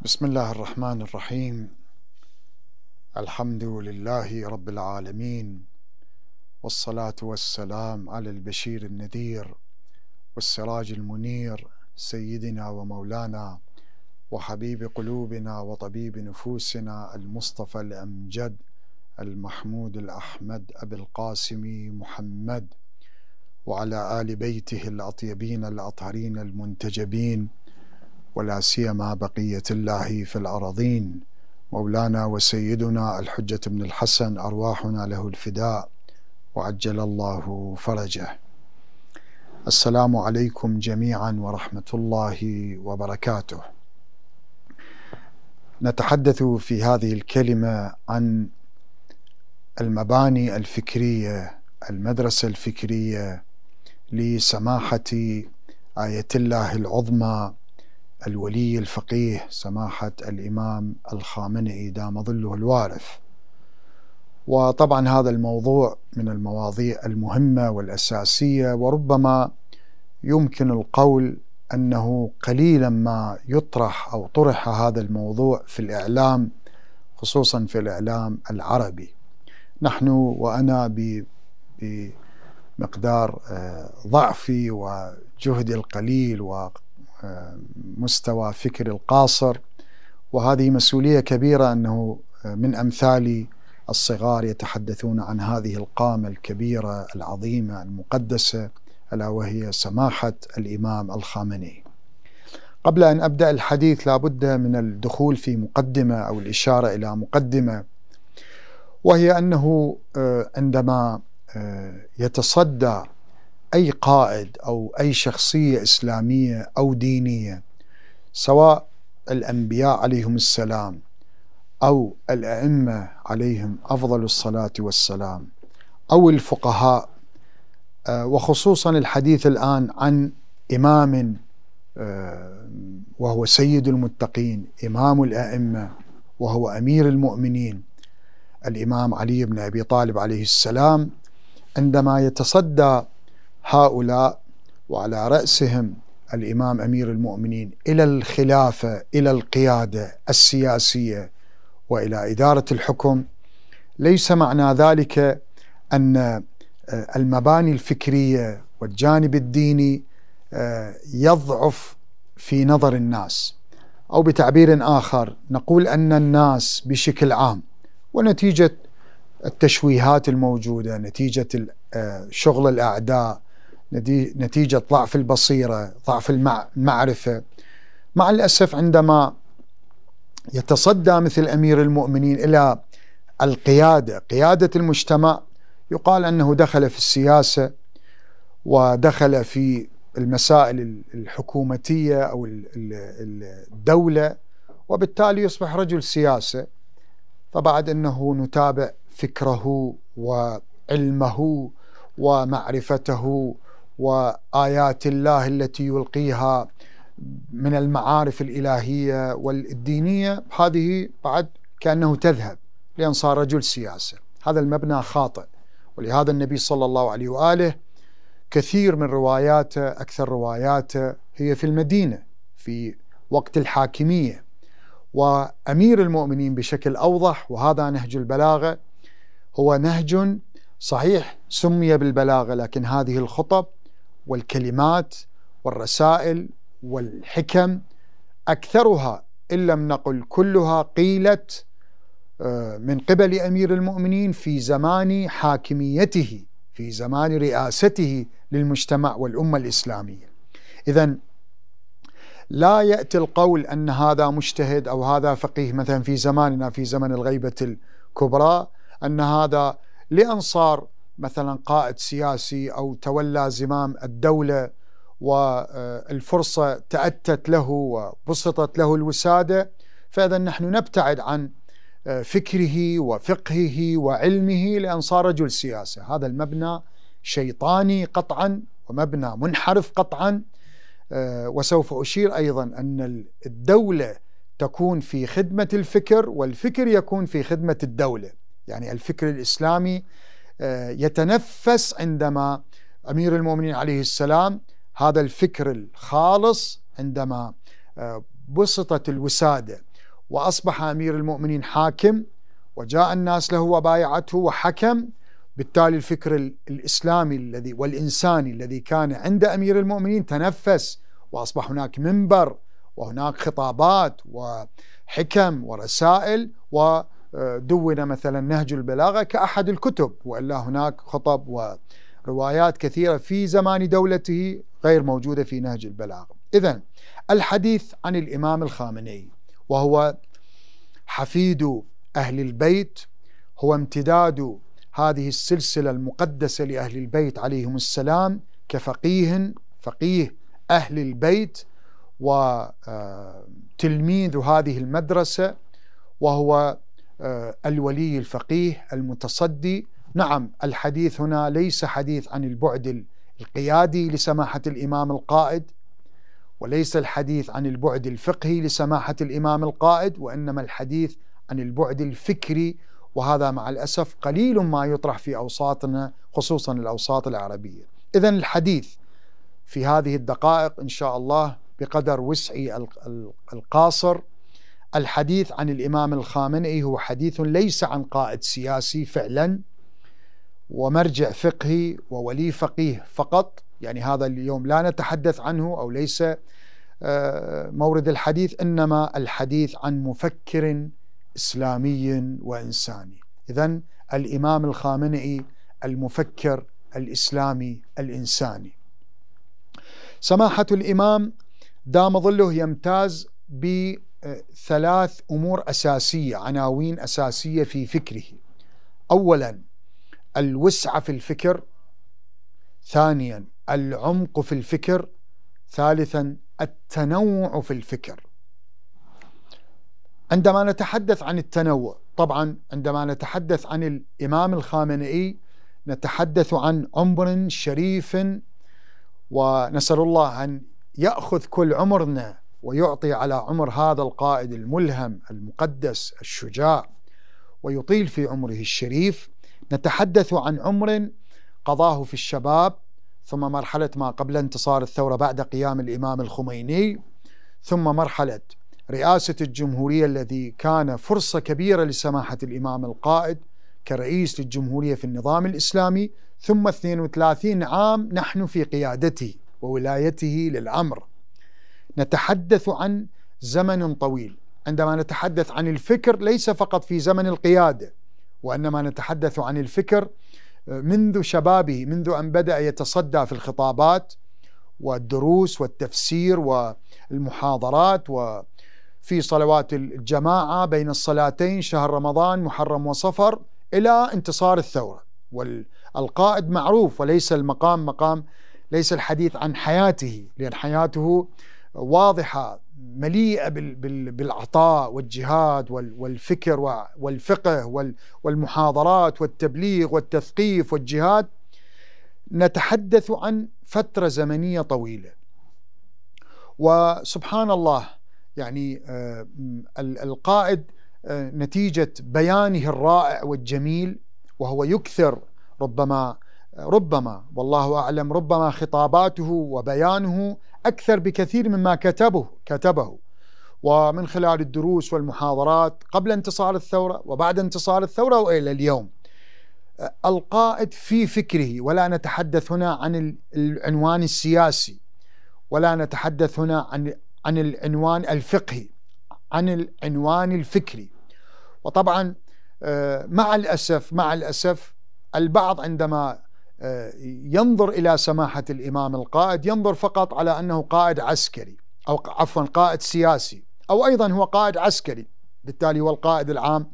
بسم الله الرحمن الرحيم. الحمد لله رب العالمين، والصلاة والسلام على البشير النذير والسراج المنير، سيدنا ومولانا وحبيب قلوبنا وطبيب نفوسنا المصطفى الأمجد المحمود الأحمد أبي القاسم محمد، وعلى آل بيته الأطيبين الأطهرين المنتجبين، ولا سيما بقية الله في الأراضين، مولانا وسيدنا الحجة بن الحسن أرواحنا له الفداء وعجل الله فرجه. السلام عليكم جميعا ورحمة الله وبركاته. نتحدث في هذه الكلمة عن المباني الفكرية، المدرسة الفكرية لسماحة آية الله العظمى الولي الفقيه سماحة الإمام الخامنئي دام ظله الوارث. وطبعا هذا الموضوع من المواضيع المهمة والأساسية، وربما يمكن القول أنه قليلا ما يطرح أو طرح هذا الموضوع في الإعلام، خصوصا في الإعلام العربي. نحن وأنا بمقدار ضعفي وجهدي القليل ومستوى فكر القاصر، وهذه مسؤولية كبيرة أنه من أمثالي الصغار يتحدثون عن هذه القامة الكبيرة العظيمة المقدسة، ألا وهي سماحة الإمام الخامنئي. قبل أن أبدأ الحديث لابد من الدخول في مقدمة أو الإشارة إلى مقدمة، وهي أنه عندما يتصدى أي قائد أو أي شخصية إسلامية أو دينية، سواء الأنبياء عليهم السلام أو الأئمة عليهم أفضل الصلاة والسلام أو الفقهاء، وخصوصا الحديث الآن عن إمام وهو سيد المتقين، إمام الأئمة وهو أمير المؤمنين الإمام علي بن أبي طالب عليه السلام، عندما يتصدى هؤلاء وعلى رأسهم الإمام أمير المؤمنين إلى الخلافة، إلى القيادة السياسية وإلى إدارة الحكم، ليس معنى ذلك أن المباني الفكرية والجانب الديني يضعف في نظر الناس، أو بتعبير آخر نقول أن الناس بشكل عام ونتيجة التشويهات الموجودة، نتيجة شغل الأعداء، نتيجة ضعف البصيرة، ضعف المعرفة، مع الأسف عندما يتصدى مثل أمير المؤمنين إلى القيادة، قيادة المجتمع، يقال أنه دخل في السياسة ودخل في المسائل الحكومتية أو الدولة، وبالتالي يصبح رجل سياسة. فبعد أنه نتابع فكره وعلمه ومعرفته وآيات الله التي يلقيها من المعارف الإلهية والدينية، هذه بعد كأنه تذهب لأن صار رجل سياسة. هذا المبنى خاطئ، ولهذا النبي صلى الله عليه وآله كثير من رواياته، أكثر رواياته هي في المدينة في وقت الحاكمية، وأمير المؤمنين بشكل أوضح. وهذا نهج البلاغة، هو نهج صحيح سمي بالبلاغة، لكن هذه الخطب والكلمات والرسائل والحكم أكثرها إن لم نقل كلها قيلت من قبل أمير المؤمنين في زمان حاكميته، في زمان رئاسته للمجتمع والأمة الإسلامية. إذن لا يأتي القول أن هذا مجتهد أو هذا فقيه مثلا في زماننا في زمن الغيبة الكبرى، أن هذا لأن صار مثلا قائد سياسي أو تولى زمام الدولة والفرصة تأتت له وبسطت له الوسادة، فإذا نحن نبتعد عن فكره وفقهه وعلمه لأن صار رجل سياسة. هذا المبنى شيطاني قطعا ومبنى منحرف قطعا. وسوف أشير أيضا أن الدولة تكون في خدمة الفكر، والفكر يكون في خدمة الدولة. يعني الفكر الإسلامي يتنفس عندما أمير المؤمنين عليه السلام، هذا الفكر الخالص عندما بسطت الوسادة وأصبح أمير المؤمنين حاكم، وجاء الناس له وبايعته وحكم. بالتالي الفكر الإسلامي الذي والإنساني الذي كان عند أمير المؤمنين تنفس، وأصبح هناك منبر وهناك خطابات وحكم ورسائل، ودون مثلا نهج البلاغة كأحد الكتب، وإلا هناك خطب وروايات كثيرة في زمان دولته غير موجودة في نهج البلاغة. إذن الحديث عن الإمام الخامنئي وهو حفيد أهل البيت، هو امتداد هذه السلسلة المقدسة لأهل البيت عليهم السلام كفقيه أهل البيت وتلميذ هذه المدرسة، وهو الولي الفقيه المتصدي. نعم، الحديث هنا ليس حديث عن البعد القيادي لسماحة الإمام القائد، وليس الحديث عن البعد الفقهي لسماحة الإمام القائد، وإنما الحديث عن البعد الفكري، وهذا مع الأسف قليل ما يطرح في أوساطنا، خصوصا الأوساط العربية. إذن الحديث في هذه الدقائق إن شاء الله بقدر وسعي القاصر، الحديث عن الإمام الخامنئي هو حديث ليس عن قائد سياسي فعلا ومرجع فقهي وولي فقيه فقط، يعني هذا اليوم لا نتحدث عنه أو ليس مورد الحديث، إنما الحديث عن مفكر إسلامي وإنساني. إذن الإمام الخامنئي المفكر الإسلامي الإنساني. سماحة الإمام دام ظله يمتاز بثلاث أمور أساسية، عناوين أساسية في فكره. أولا الوسعة في الفكر، ثانيا العمق في الفكر، ثالثا التنوع في الفكر. عندما نتحدث عن التنوع، طبعا عندما نتحدث عن الإمام الخامنئي نتحدث عن عمر شريف، ونسأل الله أن يأخذ كل عمرنا ويعطي على عمر هذا القائد الملهم المقدس الشجاع ويطيل في عمره الشريف. نتحدث عن عمر قضاه في الشباب، ثم مرحلة ما قبل انتصار الثورة بعد قيام الإمام الخميني، ثم مرحلة رئاسة الجمهورية الذي كان فرصة كبيرة لسماحة الإمام القائد كرئيس للجمهورية في النظام الإسلامي، ثم 32 عام نحن في قيادته وولايته للأمر. نتحدث عن زمن طويل. عندما نتحدث عن الفكر ليس فقط في زمن القيادة، وإنما نتحدث عن الفكر منذ شبابه، منذ أن بدأ يتصدى في الخطابات والدروس والتفسير والمحاضرات وفي صلوات الجماعة بين الصلاتين شهر رمضان محرم وصفر إلى انتصار الثورة. والقائد معروف، وليس المقام ليس الحديث عن حياته، لأن حياته واضحة مليئة بالعطاء والجهاد والفكر والفقه والمحاضرات والتبليغ والتثقيف والجهاد. نتحدث عن فترة زمنية طويلة، وسبحان الله يعني القائد نتيجة بيانه الرائع والجميل، وهو يكثر ربما والله أعلم ربما خطاباته وبيانه أكثر بكثير مما كتبه، ومن خلال الدروس والمحاضرات قبل انتصار الثورة وبعد انتصار الثورة وإلى اليوم. القائد في فكره، ولا نتحدث هنا عن العنوان السياسي، ولا نتحدث هنا عن العنوان الفقهي، عن العنوان الفكري. وطبعا مع الأسف البعض عندما ينظر إلى سماحة الإمام القائد ينظر فقط على أنه قائد عسكري، أو عفوا قائد سياسي، أو أيضا هو قائد عسكري، بالتالي هو القائد العام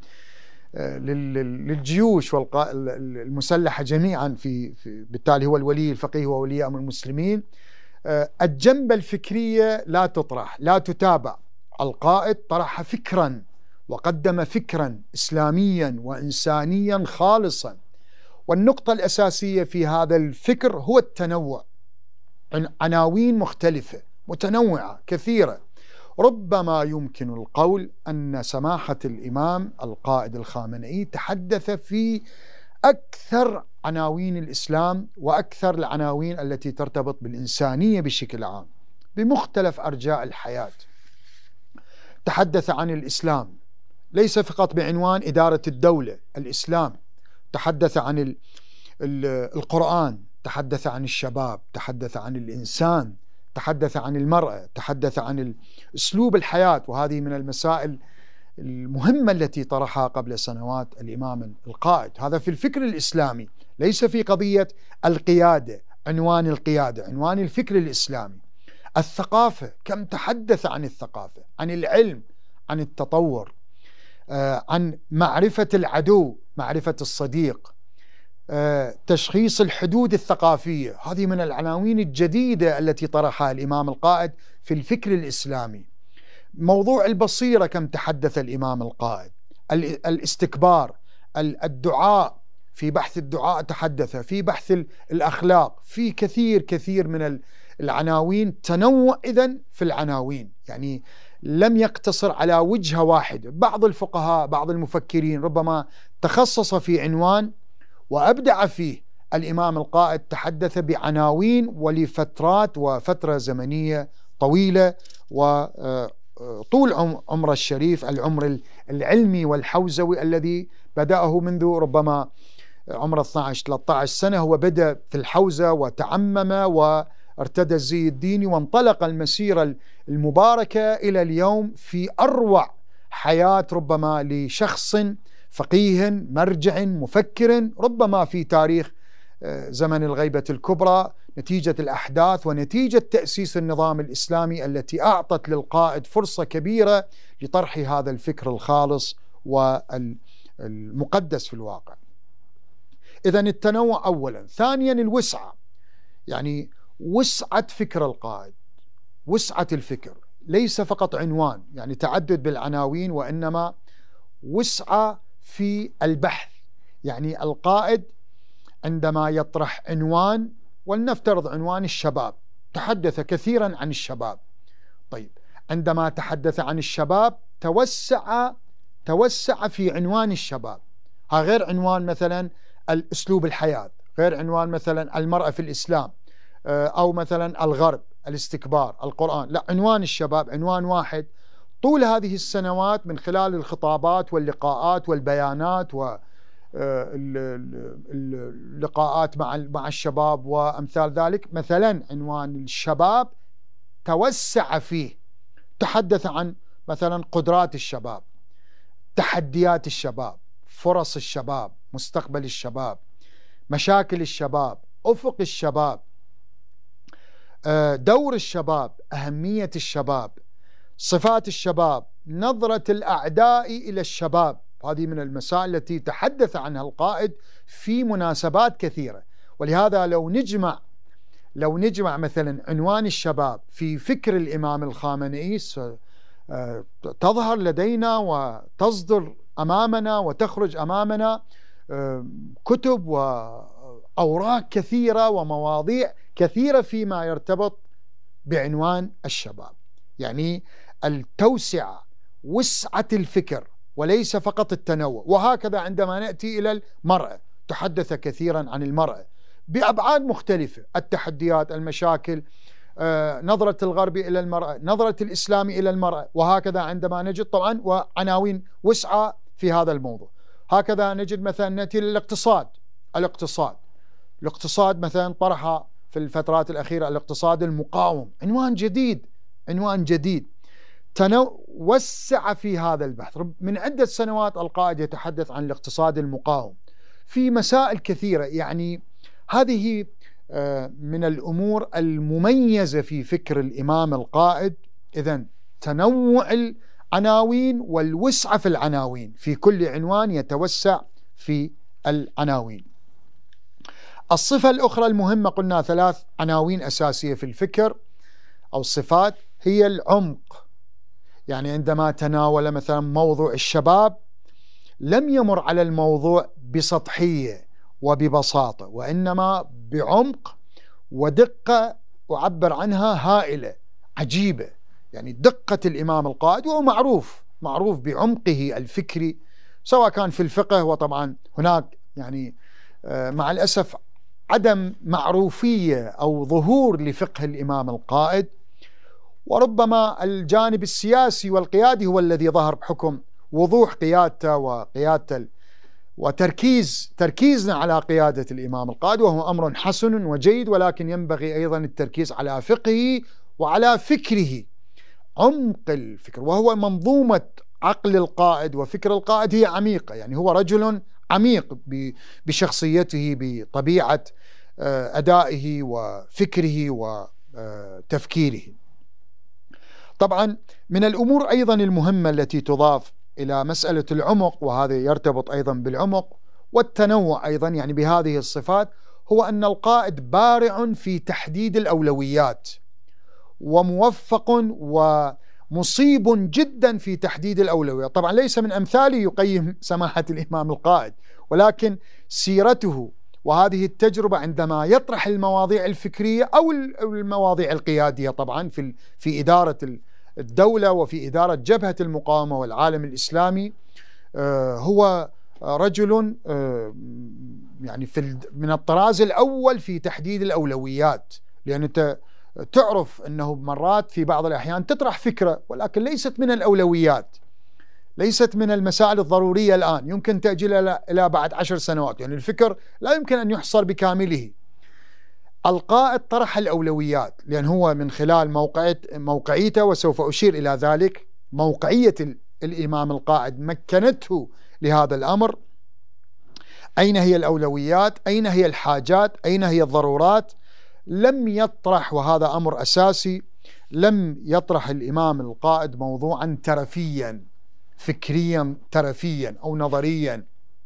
للجيوش المسلحة جميعا، بالتالي هو الولي الفقيه وولي أمر المسلمين. الجنبة الفكرية لا تطرح، لا تتابع. القائد طرح فكرا وقدم فكرا إسلاميا وإنسانيا خالصا، والنقطة الأساسية في هذا الفكر هو التنوع، عناوين مختلفة متنوعة كثيرة. ربما يمكن القول أن سماحة الإمام القائد الخامنئي تحدث في أكثر عناوين الإسلام وأكثر العناوين التي ترتبط بالإنسانية بشكل عام بمختلف أرجاء الحياة. تحدث عن الإسلام ليس فقط بعنوان إدارة الدولة، الإسلام. تحدث عن القرآن، تحدث عن الشباب، تحدث عن الإنسان، تحدث عن المرأة، تحدث عن أسلوب الحياة. وهذه من المسائل المهمة التي طرحها قبل سنوات الإمام القائد. هذا في الفكر الإسلامي، ليس في قضية القيادة، عنوان القيادة، عنوان الفكر الإسلامي. الثقافة، كم تحدث عن الثقافة، عن العلم، عن التطور، عن معرفة العدو، معرفة الصديق، تشخيص الحدود الثقافية. هذه من العناوين الجديدة التي طرحها الإمام القائد في الفكر الإسلامي. موضوع البصيرة، كم تحدث الإمام القائد. الاستكبار، الدعاء، في بحث الدعاء تحدث، في بحث الأخلاق، في كثير من العناوين. تنوع إذن في العناوين، يعني لم يقتصر على وجهة واحدة. بعض الفقهاء، بعض المفكرين ربما تخصص في عنوان وأبدع فيه. الإمام القائد تحدث بعناوين ولفترات وفترة زمنية طويلة، وطول عمر الشريف، العمر العلمي والحوزوي الذي بدأه منذ ربما عمر 12-13 سنة. هو بدأ في الحوزة وتعمم وارتدى الزي الديني، وانطلق المسيرة المباركة إلى اليوم في أروع حياة ربما لشخص فقيه مرجع مفكر ربما في تاريخ زمن الغيبة الكبرى، نتيجة الأحداث ونتيجة تأسيس النظام الإسلامي التي أعطت للقائد فرصة كبيرة لطرح هذا الفكر الخالص والمقدس في الواقع. إذن التنوع أولا. ثانيا الوسعة، يعني وسعة فكر القائد، وسعة الفكر، ليس فقط عنوان يعني تعدد بالعناوين، وإنما وسعة في البحث. يعني القائد عندما يطرح عنوان، ولنفترض عنوان الشباب، تحدث كثيرا عن الشباب. طيب، عندما تحدث عن الشباب توسع في عنوان الشباب. ها غير عنوان مثلا الأسلوب الحياة، غير عنوان مثلا المرأة في الإسلام، أو مثلا الغرب، الاستكبار، القرآن. لا، عنوان الشباب عنوان واحد. طول هذه السنوات من خلال الخطابات واللقاءات والبيانات واللقاءات مع الشباب وأمثال ذلك، مثلا عنوان الشباب توسع فيه، تحدث عن مثلا قدرات الشباب، تحديات الشباب، فرص الشباب، مستقبل الشباب، مشاكل الشباب، أفق الشباب، دور الشباب، أهمية الشباب، صفات الشباب، نظرة الأعداء إلى الشباب. هذه من المسائل التي تحدث عنها القائد في مناسبات كثيرة. ولهذا لو نجمع مثلا عنوان الشباب في فكر الإمام الخامنئي، تظهر لدينا وتصدر أمامنا وتخرج أمامنا كتب وأوراق كثيرة ومواضيع كثيرة فيما يرتبط بعنوان الشباب. يعني التوسعة، وسعة الفكر، وليس فقط التنوع. وهكذا عندما نأتي إلى المرأة، تحدث كثيرا عن المرأة بأبعاد مختلفة، التحديات، المشاكل، نظرة الغرب إلى المرأة، نظرة الإسلام إلى المرأة. وهكذا عندما نجد طبعا وعناوين وسعة في هذا الموضوع. هكذا نجد مثلا نأتي للاقتصاد. الاقتصاد مثلا طرح في الفترات الأخيرة الاقتصاد المقاوم، عنوان جديد وسع في هذا البحث. من عدة سنوات القائد يتحدث عن الاقتصاد المقاوم في مسائل كثيرة. يعني هذه من الأمور المميزة في فكر الإمام القائد. إذن تنوع العناوين والوسعة في العناوين، في كل عنوان يتوسع في العناوين. الصفة الأخرى المهمة، قلنا 3 عناوين أساسية في الفكر أو الصفات، هي العمق. يعني عندما تناول مثلا موضوع الشباب لم يمر على الموضوع بسطحية وببساطة، وإنما بعمق ودقة أعبر عنها هائلة عجيبة. يعني دقة الإمام القائد، وهو معروف بعمقه الفكري سواء كان في الفقه، وطبعا هناك يعني مع الأسف عدم معروفية أو ظهور لفقه الإمام القائد، وربما الجانب السياسي والقيادي هو الذي ظهر بحكم وضوح قيادته وتركيزنا على قيادة الإمام القائد، وهو أمر حسن وجيد، ولكن ينبغي أيضا التركيز على فقهه وعلى فكره، عمق الفكر، وهو منظومة عقل القائد وفكر القائد هي عميقة. يعني هو رجل عميق بشخصيته، بطبيعة أدائه وفكره وتفكيره. طبعا من الأمور أيضا المهمة التي تضاف إلى مسألة العمق، وهذا يرتبط أيضا بالعمق والتنوع أيضا يعني بهذه الصفات، هو أن القائد بارع في تحديد الأولويات، وموفق ومصيب جدا في تحديد الأولويات. طبعا ليس من أمثاله يقيم سماحة الإمام القائد، ولكن سيرته وهذه التجربة عندما يطرح المواضيع الفكرية أو المواضيع القيادية طبعا في إدارة الدولة وفي إدارة جبهة المقاومة والعالم الإسلامي، هو رجل يعني من الطراز الأول في تحديد الأولويات. لأن أنت تعرف أنه مرات في بعض الأحيان تطرح فكرة ولكن ليست من الأولويات، ليست من المسائل الضرورية الآن، يمكن تأجيلها إلى بعد 10 سنوات. يعني الفكر لا يمكن أن يحصر بكامله. القائد طرح الأولويات، لأن هو من خلال موقعيته، وسوف أشير إلى ذلك، موقعية الإمام القائد مكنته لهذا الأمر. أين هي الأولويات؟ أين هي الحاجات؟ أين هي الضرورات؟ لم يطرح، وهذا أمر أساسي، لم يطرح الإمام القائد موضوعا ترفيا، فكريا ترفيا أو نظريا.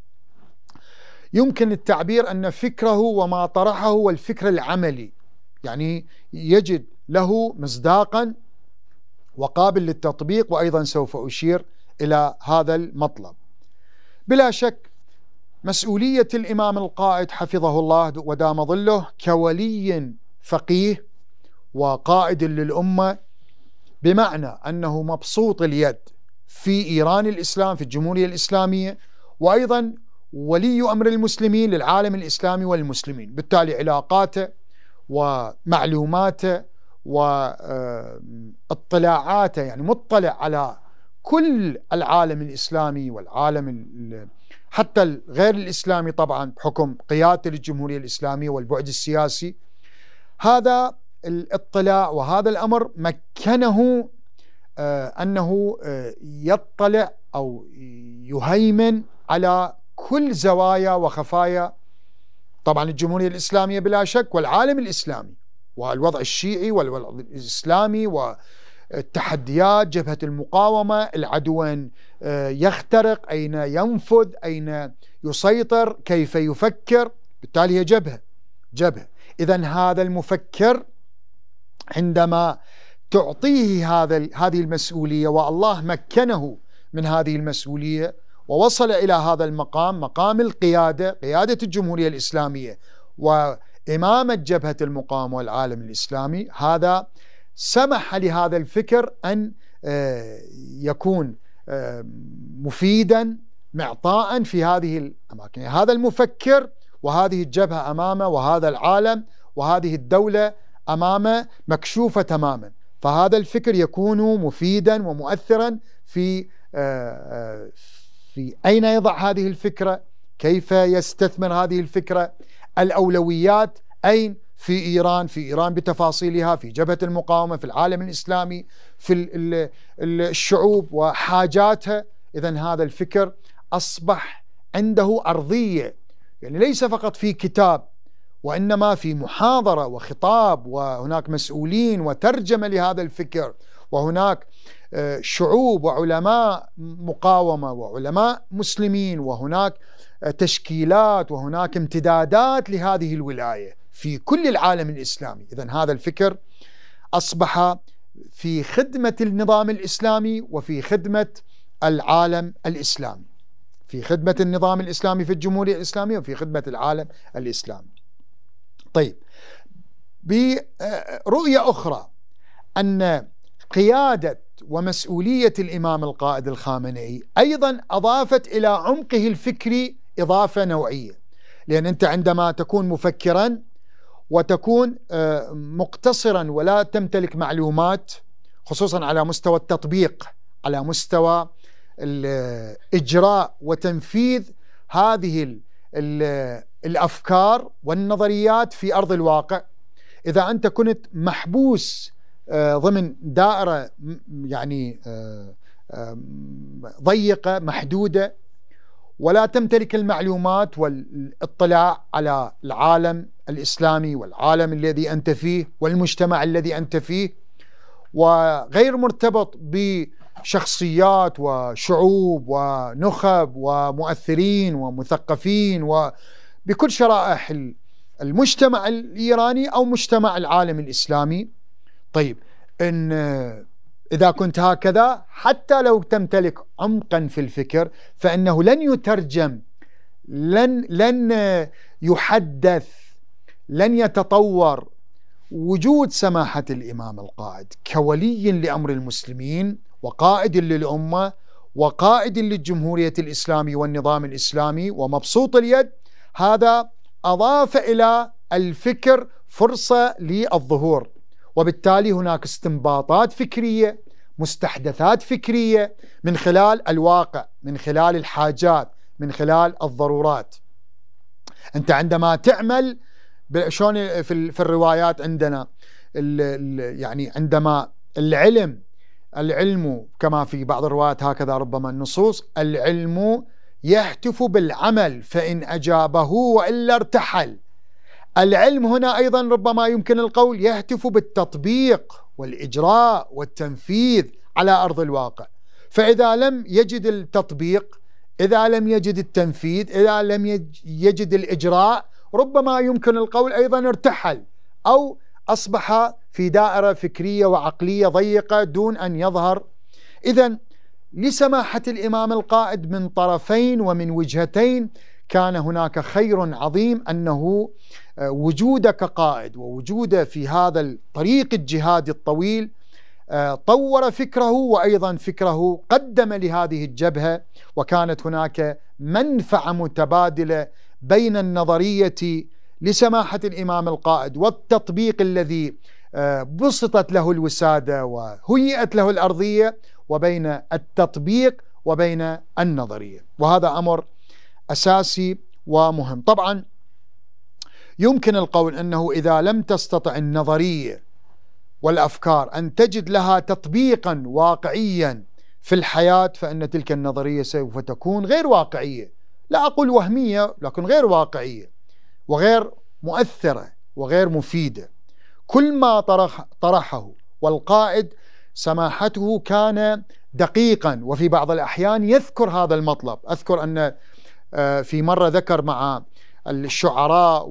يمكن التعبير أن فكره وما طرحه هو الفكر العملي، يعني يجد له مصداقا وقابل للتطبيق، وأيضا سوف أشير إلى هذا المطلب. بلا شك مسؤولية الإمام القائد حفظه الله ودام ظله كولي فقيه وقائد للأمة، بمعنى أنه مبسوط اليد في إيران الإسلام، في الجمهورية الإسلامية، وأيضا ولي أمر المسلمين للعالم الإسلامي والمسلمين. بالتالي علاقاته ومعلوماته واطلاعاته، يعني مطلع على كل العالم الإسلامي والعالم حتى الغير الإسلامي طبعا بحكم قيادته للجمهورية الإسلامية والبعد السياسي. هذا الاطلاع وهذا الأمر مكنه أنه يطلع أو يهيمن على كل زوايا وخفايا طبعا الجمهورية الإسلامية بلا شك، والعالم الإسلامي، والوضع الشيعي والوضع الإسلامي، والتحديات، جبهة المقاومة، العدو يخترق، أين ينفذ، أين يسيطر، كيف يفكر. بالتالي هي جبهة. إذن هذا المفكر عندما تعطيه هذه المسؤولية، والله مكنه من هذه المسؤولية ووصل إلى هذا المقام، مقام القيادة، قيادة الجمهورية الإسلامية وإمامة جبهة المقاومة والعالم الإسلامي، هذا سمح لهذا الفكر أن يكون مفيدا معطاء في هذه الأماكن. هذا المفكر وهذه الجبهة أمامه، وهذا العالم وهذه الدولة أمامه مكشوفة تماما، فهذا الفكر يكون مفيدا ومؤثرا في أين يضع هذه الفكرة، كيف يستثمر هذه الفكرة، الأولويات أين في إيران بتفاصيلها، في جبهة المقاومة، في العالم الإسلامي، في الشعوب وحاجاتها. إذن هذا الفكر أصبح عنده أرضية، يعني ليس فقط في كتاب، وإنما في محاضرة وخطاب، وهناك مسؤولين وترجمة لهذا الفكر، وهناك شعوب وعلماء مقاومة وعلماء مسلمين، وهناك تشكيلات وهناك امتدادات لهذه الولاية في كل العالم الإسلامي. إذن هذا الفكر أصبح في خدمة النظام الإسلامي وفي خدمة العالم الإسلامي، في خدمة النظام الإسلامي في الجمهورية الإسلامية وفي خدمة العالم الإسلامي. طيب، برؤية أخرى أن قيادة ومسؤولية الإمام القائد الخامنئي أيضا أضافت إلى عمقه الفكري إضافة نوعية، لأن أنت عندما تكون مفكرا وتكون مقتصرا ولا تمتلك معلومات خصوصا على مستوى التطبيق، على مستوى الإجراء وتنفيذ هذه الأفكار والنظريات في أرض الواقع. إذا أنت كنت محبوس ضمن دائرة يعني ضيقة محدودة، ولا تمتلك المعلومات والاطلاع على العالم الإسلامي والعالم الذي أنت فيه والمجتمع الذي أنت فيه، وغير مرتبط بشخصيات وشعوب ونخب ومؤثرين ومثقفين وبكل شرائح المجتمع الإيراني أو مجتمع العالم الإسلامي. طيب، إن إذا كنت هكذا حتى لو تمتلك عمقا في الفكر فإنه لن يترجم، لن يحدث، لن يتطور وجود سماحة الإمام القائد كولي لأمر المسلمين وقائد للأمة وقائد للجمهورية الإسلامي والنظام الإسلامي ومبسوط اليد. هذا أضاف إلى الفكر فرصة للظهور، وبالتالي هناك استنباطات فكرية، مستحدثات فكرية من خلال الواقع، من خلال الحاجات، من خلال الضرورات. أنت عندما تعمل شلون في الروايات عندنا يعني عندما العلم كما في بعض الروايات هكذا ربما النصوص، العلم يهتف بالعمل فإن أجابه وإلا ارتحل. العلم هنا أيضا ربما يمكن القول يهتف بالتطبيق والإجراء والتنفيذ على أرض الواقع. فإذا لم يجد التطبيق، إذا لم يجد التنفيذ، إذا لم يجد الإجراء، ربما يمكن القول أيضا ارتحل أو أصبح في دائرة فكرية وعقلية ضيقة دون أن يظهر. إذن لسماحة الإمام القائد من طرفين ومن وجهتين كان هناك خير عظيم، أنه وجوده كقائد ووجوده في هذا الطريق الجهادي الطويل طور فكره، وأيضا فكره قدم لهذه الجبهة، وكانت هناك منفعة متبادلة بين النظرية لسماحة الإمام القائد والتطبيق الذي بسطت له الوسادة وهيئت له الأرضية، وبين التطبيق وبين النظرية. وهذا أمر أساسي ومهم. طبعا يمكن القول أنه إذا لم تستطع النظرية والأفكار أن تجد لها تطبيقا واقعيا في الحياة، فإن تلك النظرية سوف تكون غير واقعية، لا أقول وهمية، لكن غير واقعية وغير مؤثرة وغير مفيدة. كل ما طرحه والقائد سماحته كان دقيقا، وفي بعض الأحيان يذكر هذا المطلب. أذكر أن في مرة ذكر مع الشعراء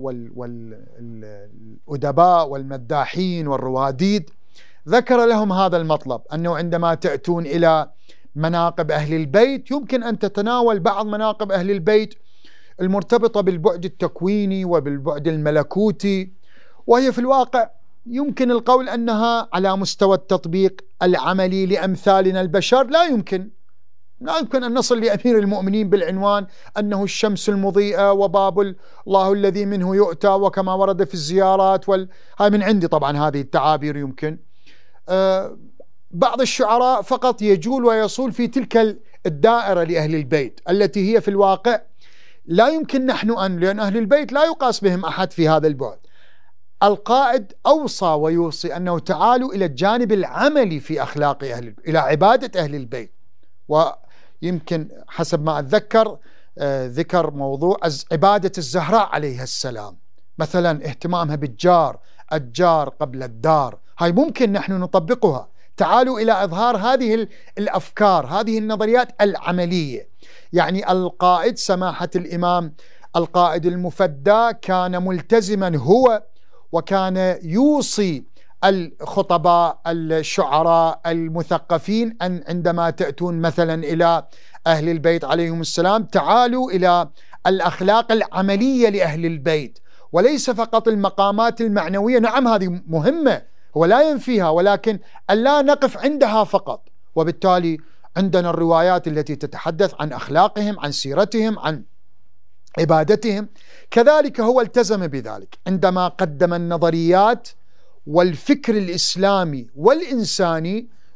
والأدباء والمداحين والرواديد، ذكر لهم هذا المطلب، أنه عندما تأتون إلى مناقب أهل البيت يمكن أن تتناول بعض مناقب أهل البيت المرتبطة بالبعد التكويني وبالبعد الملكوتي، وهي في الواقع يمكن القول أنها على مستوى التطبيق العملي لأمثالنا البشر لا يمكن أن نصل لأمير المؤمنين بالعنوان أنه الشمس المضيئة وباب الله الذي منه يؤتى، وكما ورد في الزيارات هاي من عندي طبعا هذه التعابير. يمكن بعض الشعراء فقط يجول ويصول في تلك الدائرة لأهل البيت التي هي في الواقع لا يمكن نحن لأن أهل البيت لا يقاس بهم أحد في هذا البعد. القائد أوصى ويوصي أنه تعالوا إلى الجانب العملي في أخلاق إلى عبادة أهل البيت. ويمكن حسب ما أتذكر ذكر موضوع عبادة الزهراء عليها السلام مثلا، اهتمامها بالجار، الجار قبل الدار. هاي ممكن نحن نطبقها. تعالوا إلى إظهار هذه الأفكار، هذه النظريات العملية. يعني القائد سماحة الإمام القائد المفدى كان ملتزما هو، وكان يوصي الخطباء الشعراء المثقفين أن عندما تأتون مثلا إلى أهل البيت عليهم السلام تعالوا إلى الأخلاق العملية لأهل البيت، وليس فقط المقامات المعنوية. نعم هذه مهمة ولا ينفيها، ولكن ألا نقف عندها فقط. وبالتالي عندنا الروايات التي تتحدث عن أخلاقهم، عن سيرتهم، عن عبادتهم. كذلك هو التزم بذلك عندما قدم النظريات والفكر الإسلامي والإنساني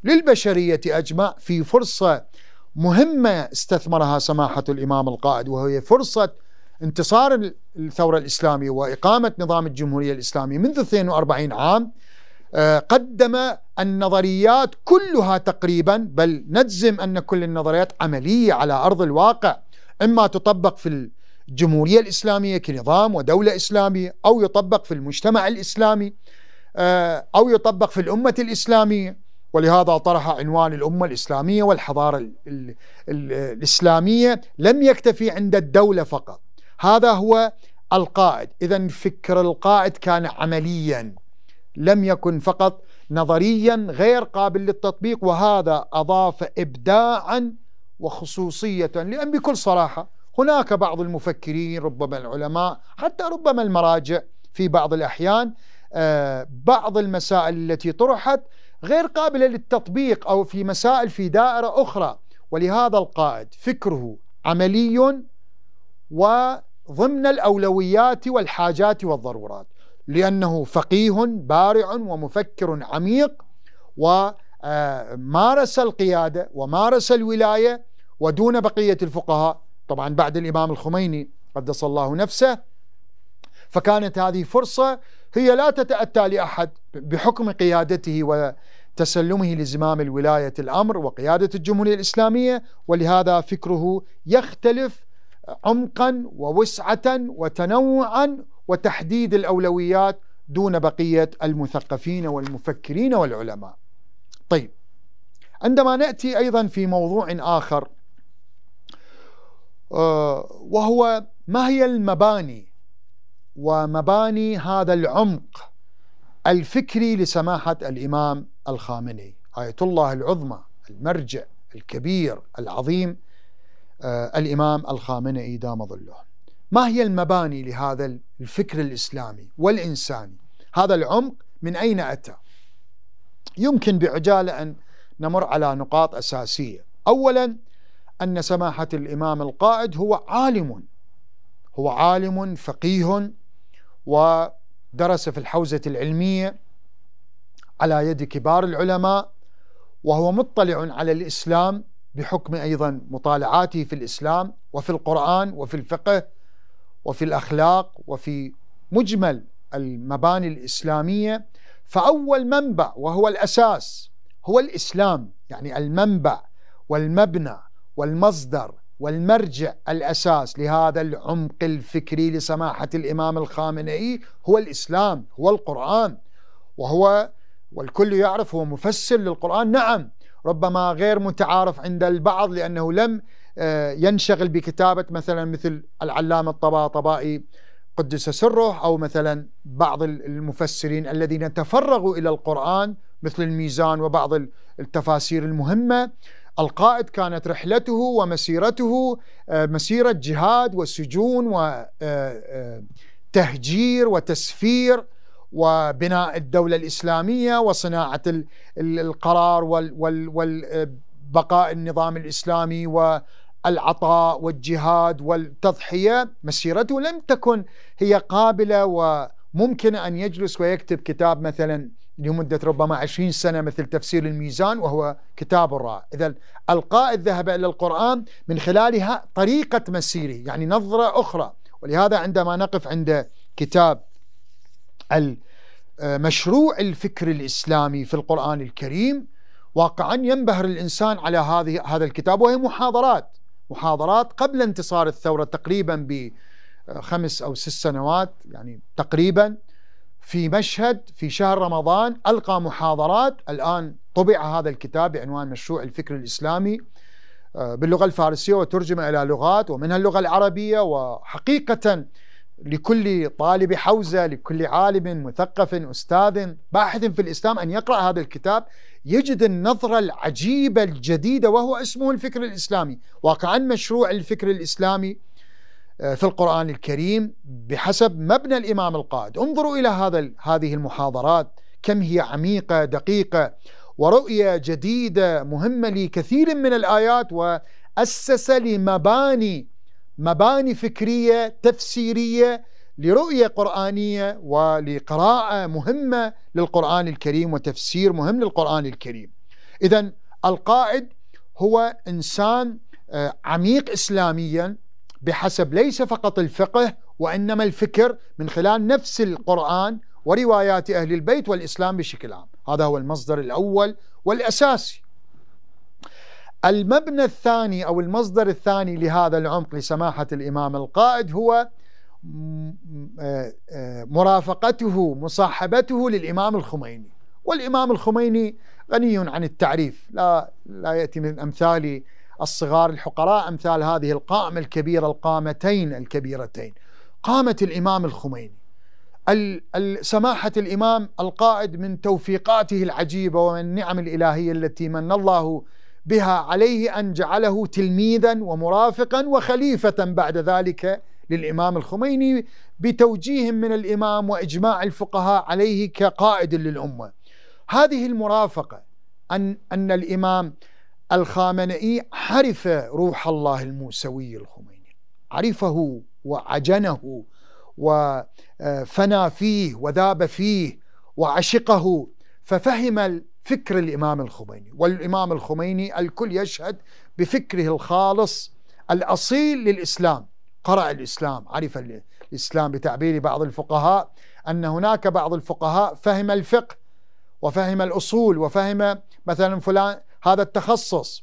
للبشرية أجمع في فرصة مهمة استثمرها سماحة الإمام القائد، وهي فرصة انتصار الثورة الإسلامية وإقامة نظام الجمهورية الإسلامية منذ 42 عام. قدم النظريات كلها تقريبا، بل نجزم أن كل النظريات عملية على أرض الواقع، إما تطبق في الجمهورية الإسلامية كنظام ودولة إسلامية، أو يطبق في المجتمع الإسلامي، أو يطبق في الأمة الإسلامية. ولهذا طرح عنوان الأمة الإسلامية والحضارة الإسلامية، لم يكتفي عند الدولة فقط. هذا هو القائد. إذن فكر القائد كان عمليا، لم يكن فقط نظريا غير قابل للتطبيق، وهذا أضاف إبداعا وخصوصية. لأن بكل صراحة هناك بعض المفكرين، ربما العلماء، حتى ربما المراجع، في بعض الأحيان بعض المسائل التي طرحت غير قابلة للتطبيق، أو في مسائل في دائرة أخرى. ولهذا القائد فكره عملي وضمن الأولويات والحاجات والضرورات، لأنه فقيه بارع ومفكر عميق، ومارس القيادة ومارس الولاية ودون بقية الفقهاء، طبعا بعد الإمام الخميني قدس الله نفسه. فكانت هذه فرصة هي لا تتأتى لأحد بحكم قيادته وتسلمه لزمام الولاية الأمر وقيادة الجمهورية الإسلامية. ولهذا فكره يختلف عمقا ووسعة وتنوعا وتحديد الأولويات دون بقية المثقفين والمفكرين والعلماء. طيب، عندما نأتي أيضا في موضوع آخر، وهو ما هي المباني ومباني هذا العمق الفكري لسماحة الإمام الخامنئي آية الله العظمى، المرجع الكبير العظيم الإمام الخامنئي دام ظله. ما هي المباني لهذا الفكر الإسلامي والإنساني؟ هذا العمق من أين أتى؟ يمكن بعجالة أن نمر على نقاط أساسية. أولا، أن سماحة الإمام القائد هو عالم فقيه، ودرس في الحوزة العلمية على يد كبار العلماء، وهو مطلع على الإسلام بحكم أيضا مطالعاته في الإسلام وفي القرآن وفي الفقه وفي الأخلاق وفي مجمل المباني الإسلامية. فأول منبع وهو الأساس هو الإسلام، يعني المنبع والمبنى والمصدر والمرجع الأساس لهذا العمق الفكري لسماحة الإمام الخامنئي هو الإسلام، هو القرآن. والكل يعرف هو مفسر للقرآن، نعم، ربما غير متعارف عند البعض لأنه لم ينشغل بكتابة مثل العلامة الطباطبائي قدس سره، أو مثلا بعض المفسرين الذين تفرغوا إلى القرآن مثل الميزان وبعض التفاسير المهمة. القائد كانت رحلته ومسيرته مسيرة جهاد وسجون وتهجير وتسفير وبناء الدولة الإسلامية وصناعة القرار والبقاء النظام الإسلامي والعطاء والجهاد والتضحية. مسيرته لم تكن هي قابلة وممكنة أن يجلس ويكتب كتاب مثلا لمدة ربما 20 سنة مثل تفسير الميزان، وهو كتاب رائع. إذا القائد ذهب إلى القرآن من خلالها طريقة مسيره، يعني نظرة أخرى. ولهذا عندما نقف عند كتاب مشروع الفكر الإسلامي في القرآن الكريم، واقعا ينبهر الإنسان على هذا الكتاب. وهي محاضرات قبل انتصار الثورة تقريبا ب5 أو 6 سنوات، يعني تقريبا، في مشهد في شهر رمضان ألقى محاضرات. الآن طبع هذا الكتاب بعنوان مشروع الفكر الإسلامي باللغة الفارسية وترجم إلى لغات ومنها اللغة العربية. وحقيقة لكل طالب حوزة، لكل عالم مثقف أستاذ باحث في الإسلام أن يقرأ هذا الكتاب يجد النظرة العجيبة الجديدة، وهو اسمه الفكر الإسلامي. واقعا مشروع الفكر الإسلامي في القرآن الكريم بحسب مبنى الإمام القائد. انظروا إلى هذه المحاضرات كم هي عميقة دقيقة، ورؤية جديدة مهمة لكثير من الآيات، وأسس مباني فكرية تفسيرية لرؤية قرآنية ولقراءة مهمة للقرآن الكريم وتفسير مهم للقرآن الكريم. إذن القائد هو إنسان عميق إسلاميا بحسب ليس فقط الفقه وإنما الفكر من خلال نفس القرآن وروايات أهل البيت والإسلام بشكل عام. هذا هو المصدر الأول والأساسي. المبنى الثاني أو المصدر الثاني لهذا العمق لسماحة الإمام القائد هو مرافقته مصاحبته للإمام الخميني. والإمام الخميني غني عن التعريف، لا يأتي من أمثال الصغار الحقراء أمثال هذه القامة الكبيرة، القامتين الكبيرتين، قامة الإمام الخميني. سماحة الإمام القائد من توفيقاته العجيبة ومن النعم الإلهية التي من الله بها عليه أن جعله تلميذا ومرافقا وخليفة بعد ذلك للإمام الخميني بتوجيه من الإمام وإجماع الفقهاء عليه كقائد للأمة. هذه المرافقة أن الإمام الخامنئي عرف روح الله الموسوي الخميني، عرفه وعجنه وفنى فيه وذاب فيه وعشقه، ففهم فكر الإمام الخميني. والإمام الخميني الكل يشهد بفكره الخالص الأصيل للإسلام، قرأ الإسلام، عرف الإسلام. بتعبير بعض الفقهاء أن هناك بعض الفقهاء فهم الفقه وفهم الأصول وفهم مثلا فلان هذا التخصص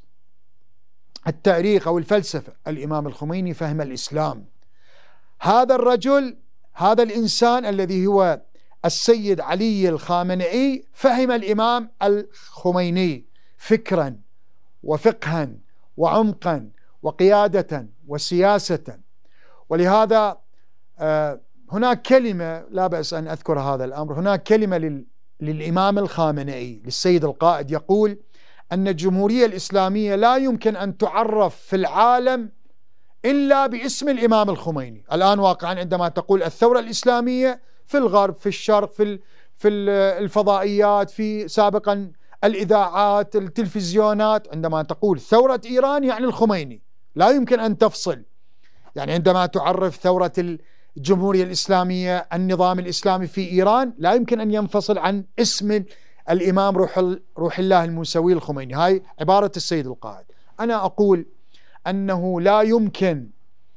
التاريخ أو الفلسفة، الإمام الخميني فهم الإسلام. هذا الرجل، هذا الإنسان الذي هو السيد علي الخامنئي فهم الإمام الخميني فكرا وفقها وعمقا وقيادة وسياسة. ولهذا هناك كلمة لا بأس أن أذكر هذا الأمر، هناك كلمة للإمام الخامنئي للسيد القائد يقول أن الجمهورية الإسلامية لا يمكن أن تعرف في العالم إلا باسم الإمام الخميني. الآن واقعا عندما تقول الثورة الإسلامية في الغرب، في الشرق، في الفضائيات، في سابقا الإذاعات، التلفزيونات، عندما تقول ثورة إيران يعني الخميني، لا يمكن أن تفصل. يعني عندما تعرف ثورة الجمهورية الإسلامية النظام الإسلامي في إيران لا يمكن أن ينفصل عن اسم الإمام روح الله الموسوي الخميني. هاي عبارة السيد القائد. أنا أقول أنه لا يمكن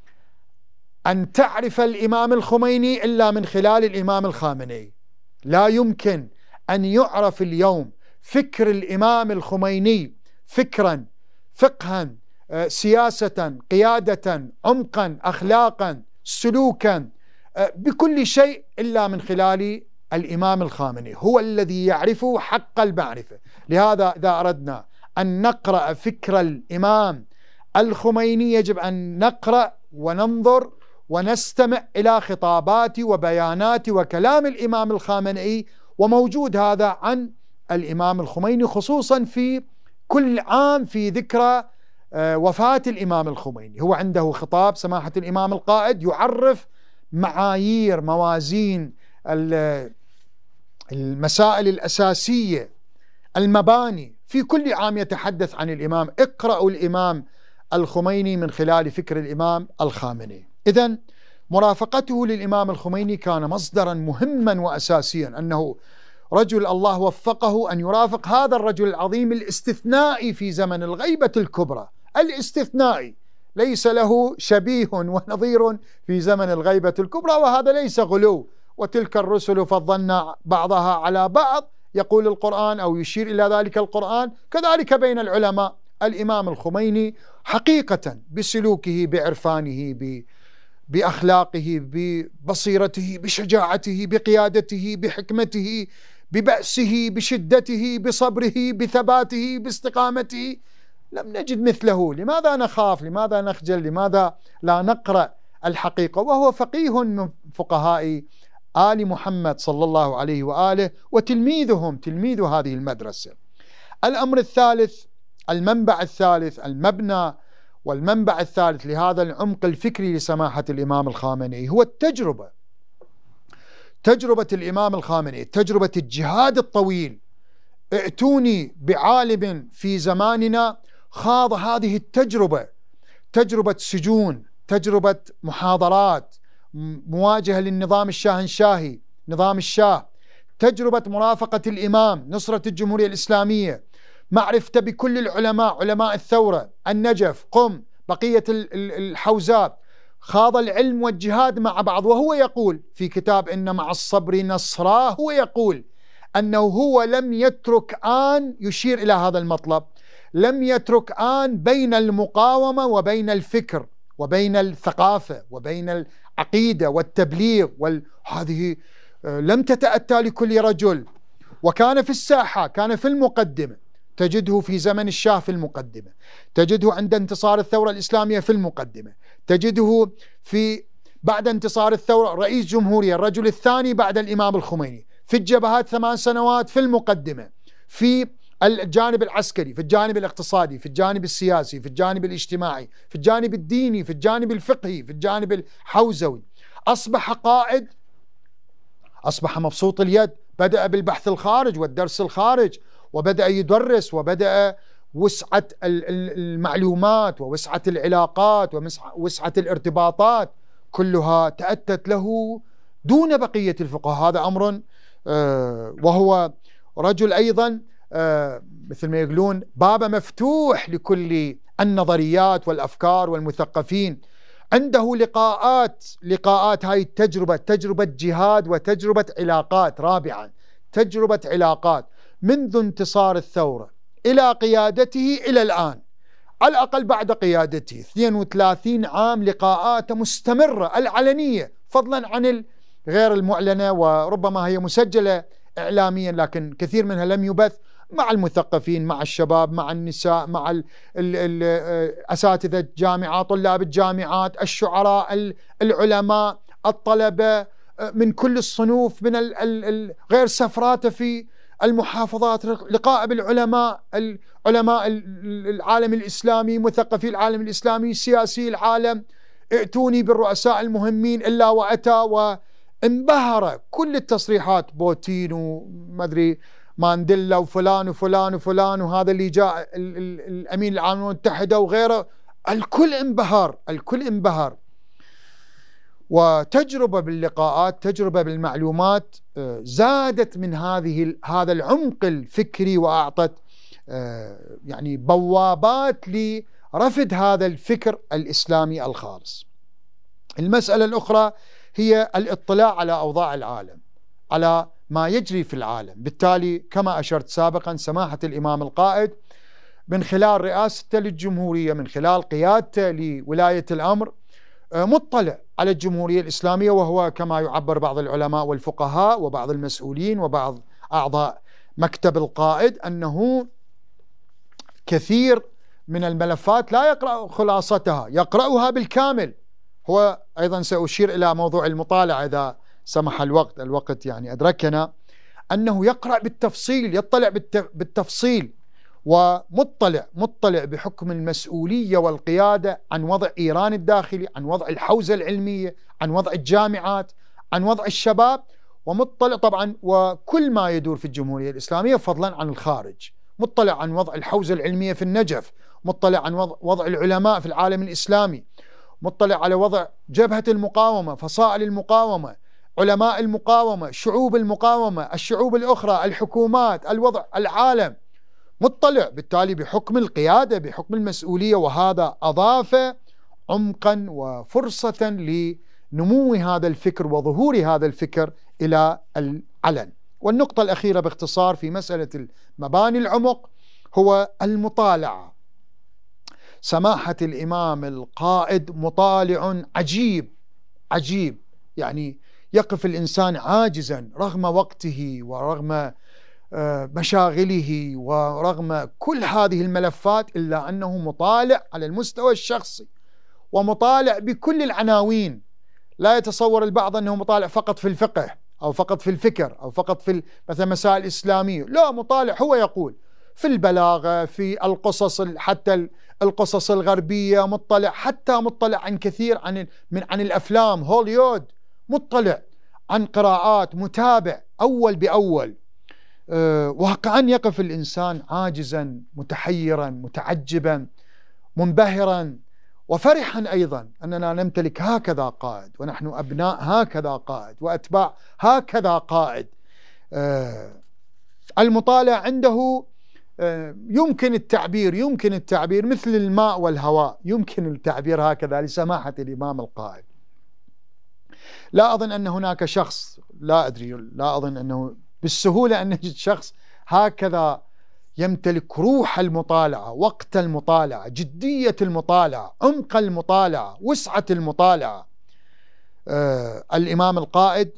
أن تعرف الإمام الخميني إلا من خلال الإمام الخامنئي. لا يمكن أن يعرف اليوم فكر الإمام الخميني فكرا، فقها، سياسة، قيادة، عمقا، أخلاقا، سلوكا، بكل شيء إلا من خلال الإمام الخامنئي. هو الذي يعرفه حق المعرفة. لهذا إذا أردنا أن نقرأ فكر الإمام الخميني يجب أن نقرأ وننظر ونستمع إلى خطابات وبيانات وكلام الإمام الخامنئي، وموجود هذا عن الإمام الخميني خصوصا في كل عام في ذكرى وفاة الإمام الخميني. هو عنده خطاب سماحة الإمام القائد يعرف معايير موازين المسائل الأساسية المباني، في كل عام يتحدث عن الإمام. اقرأوا الإمام الخميني من خلال فكر الإمام الخامنئي. إذن مرافقته للإمام الخميني كان مصدرا مهما وأساسيا، أنه رجل الله وفقه أن يرافق هذا الرجل العظيم الاستثنائي في زمن الغيبة الكبرى، الاستثنائي ليس له شبيه ونظير في زمن الغيبة الكبرى. وهذا ليس غلو، وتلك الرسل فضلنا بعضها على بعض يقول القرآن أو يشير إلى ذلك القرآن. كذلك بين العلماء الإمام الخميني حقيقة بسلوكه، بعرفانه، بأخلاقه، ببصيرته، بشجاعته، بقيادته، بحكمته، ببأسه، بشدته، بصبره، بثباته، باستقامته، لم نجد مثله. لماذا نخاف؟ لماذا نخجل؟ لماذا لا نقرأ الحقيقة؟ وهو فقيه من فقهاء آل محمد صلى الله عليه وآله وتلميذهم، تلميذ هذه المدرسة. الأمر الثالث، المنبع الثالث، المبنى والمنبع الثالث لهذا العمق الفكري لسماحة الإمام الخامنئي هو التجربة. تجربة الإمام الخامنئي، تجربة الجهاد الطويل. ائتوني بعالم في زماننا خاض هذه التجربة، تجربة سجون، تجربة محاضرات، مواجهة للنظام الشاهنشاهي، نظام الشاه، تجربة مرافقة الإمام، نصرة الجمهورية الإسلامية، معرفته بكل العلماء، علماء الثورة، النجف، قم، بقية الحوزات، خاض العلم والجهاد مع بعض. وهو يقول في كتاب إن مع الصبر نصرا، هو يقول أنه هو لم يترك آن، يشير إلى هذا المطلب، لم يترك آن بين المقاومة وبين الفكر وبين الثقافة وبين العقيدة والتبليغ، هذه لم تتأتى لكل رجل. وكان في الساحة، كان في المقدمة، تجده في زمن الشاه في المقدمة، تجده عند انتصار الثورة الإسلامية في المقدمة، تجده في بعد انتصار الثورة رئيس جمهورية، الرجل الثاني بعد الإمام الخميني، في الجبهات 8 سنوات في المقدمة، في الجانب العسكري، في الجانب الاقتصادي، في الجانب السياسي، في الجانب الاجتماعي، في الجانب الديني، في الجانب الفقهي، في الجانب الحوزوي. أصبح قائد، أصبح مبسوط اليد، بدأ بالبحث الخارج والدرس الخارج، وبدأ يدرس، وبدأ وسعة المعلومات ووسعة العلاقات ووسعة الارتباطات كلها تأتت له دون بقية الفقهاء. هذا أمر وهو رجل أيضا مثل ما يقولون بابه مفتوح لكل النظريات والأفكار والمثقفين. عنده لقاءات هاي التجربة، تجربة جهاد وتجربة علاقات. رابعا تجربة علاقات منذ انتصار الثورة إلى قيادته إلى الآن، على الأقل بعد قيادته 32 عام لقاءات مستمرة العلنية، فضلا عن غير المعلنة، وربما هي مسجلة إعلاميا لكن كثير منها لم يبث، مع المثقفين، مع الشباب، مع النساء، مع أساتذة الجامعات، طلاب الجامعات، الشعراء، العلماء، الطلبة من كل الصنوف، من غير سفراته في المحافظات، لقاء بالعلماء، علماء العالم الإسلامي، مثقفي العالم الإسلامي، سياسي العالم، ائتوني بالرؤساء المهمين إلا وأتى، وانبهر كل التصريحات، بوتين وما أدري مانديلا وفلان وفلان وفلان، وهذا اللي جاء الأمين العام المتحدة وغيره، الكل انبهر، الكل انبهر. وتجربة باللقاءات، تجربة بالمعلومات زادت من هذا العمق الفكري، وأعطت يعني بوابات لرفض هذا الفكر الإسلامي الخالص. المسألة الأخرى هي الاطلاع على أوضاع العالم، على ما يجري في العالم. بالتالي كما أشرت سابقا، سماحة الإمام القائد من خلال رئاسته للجمهورية، من خلال قيادته لولاية الأمر، مطلع على الجمهورية الإسلامية، وهو كما يعبر بعض العلماء والفقهاء وبعض المسؤولين وبعض أعضاء مكتب القائد أنه كثير من الملفات لا يقرأ خلاصتها، يقرأها بالكامل. هو أيضا سأشير إلى موضوع المطالعة إذا سمح الوقت يعني أدركنا، أنه يقرأ بالتفصيل، يطلع بالتفصيل، مطلع بحكم المسؤولية والقيادة عن وضع إيران الداخلي، عن وضع الحوزة العلمية، عن وضع الجامعات، عن وضع الشباب، ومطلع طبعا وكل ما يدور في الجمهورية الإسلامية فضلا عن الخارج، مطلع عن وضع الحوزة العلمية في النجف، مطلع عن وضع العلماء في العالم الإسلامي، مطلع على وضع جبهة المقاومة، فصائل المقاومة، علماء المقاومة، شعوب المقاومة، الشعوب الأخرى، الحكومات، الوضع، العالم، مطلع بالتالي بحكم القيادة، بحكم المسؤولية. وهذا أضاف عمقا وفرصة لنمو هذا الفكر وظهور هذا الفكر إلى العلن. والنقطة الأخيرة باختصار في مسألة مباني العمق هو المطالعة. سماحة الإمام القائد مطالع عجيب، يعني يقف الإنسان عاجزا رغم وقته ورغم مشاغله ورغم كل هذه الملفات، إلا أنه مطالع على المستوى الشخصي، ومطالع بكل العناوين. لا يتصور البعض أنه مطالع فقط في الفقه أو فقط في الفكر أو فقط في مثلا مسائل إسلامية، لا، مطالع هو يقول في البلاغة، في القصص، حتى القصص الغربية، مطلع عن كثير عن الأفلام هوليوود، مطلع عن قراءات، متابع أول بأول. واقعا يقف الإنسان عاجزا، متحيرا، متعجبا، منبهرا وفرحا أيضا أننا نمتلك هكذا قائد، ونحن أبناء هكذا قائد وأتباع هكذا قائد. المطالع عنده يمكن التعبير مثل الماء والهواء، يمكن التعبير هكذا لسماحة الإمام القائد. لا أظن أن هناك شخص، لا أظن أنه بالسهولة أن نجد شخص هكذا يمتلك روح المطالعة، وقت المطالعة، جدية المطالعة، عمق المطالعة، وسعة المطالعة. الإمام القائد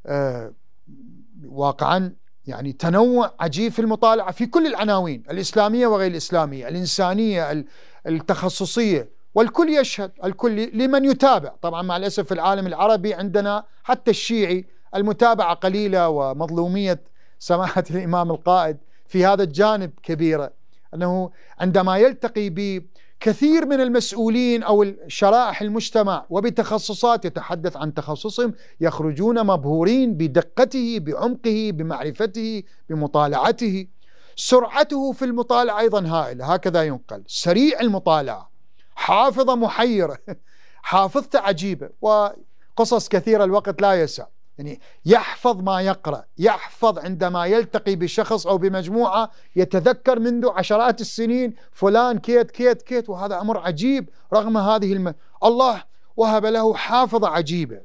واقعا يعني تنوع عجيب في المطالعة في كل العناوين الإسلامية وغير الإسلامية، الإنسانية، التخصصية، والكل يشهد، الكل لمن يتابع. طبعا مع الأسف في العالم العربي عندنا حتى الشيعي المتابعة قليلة، ومظلومية سماحة الإمام القائد في هذا الجانب كبيرة، أنه عندما يلتقي بكثير من المسؤولين أو شرائح المجتمع وبتخصصات يتحدث عن تخصصهم، يخرجون مبهورين بدقته، بعمقه، بمعرفته، بمطالعته. سرعته في المطالعة أيضا هائلة، هكذا ينقل، سريع المطالعة، حافظة محيرة حافظته عجيبة، وقصص كثيرة الوقت لا يسع، يعني يحفظ ما يقرأ، يحفظ عندما يلتقي بشخص أو بمجموعة يتذكر منذ عشرات السنين فلان كيت كيت كيت، وهذا أمر عجيب. رغم هذه الله وهب له حافظة عجيبة،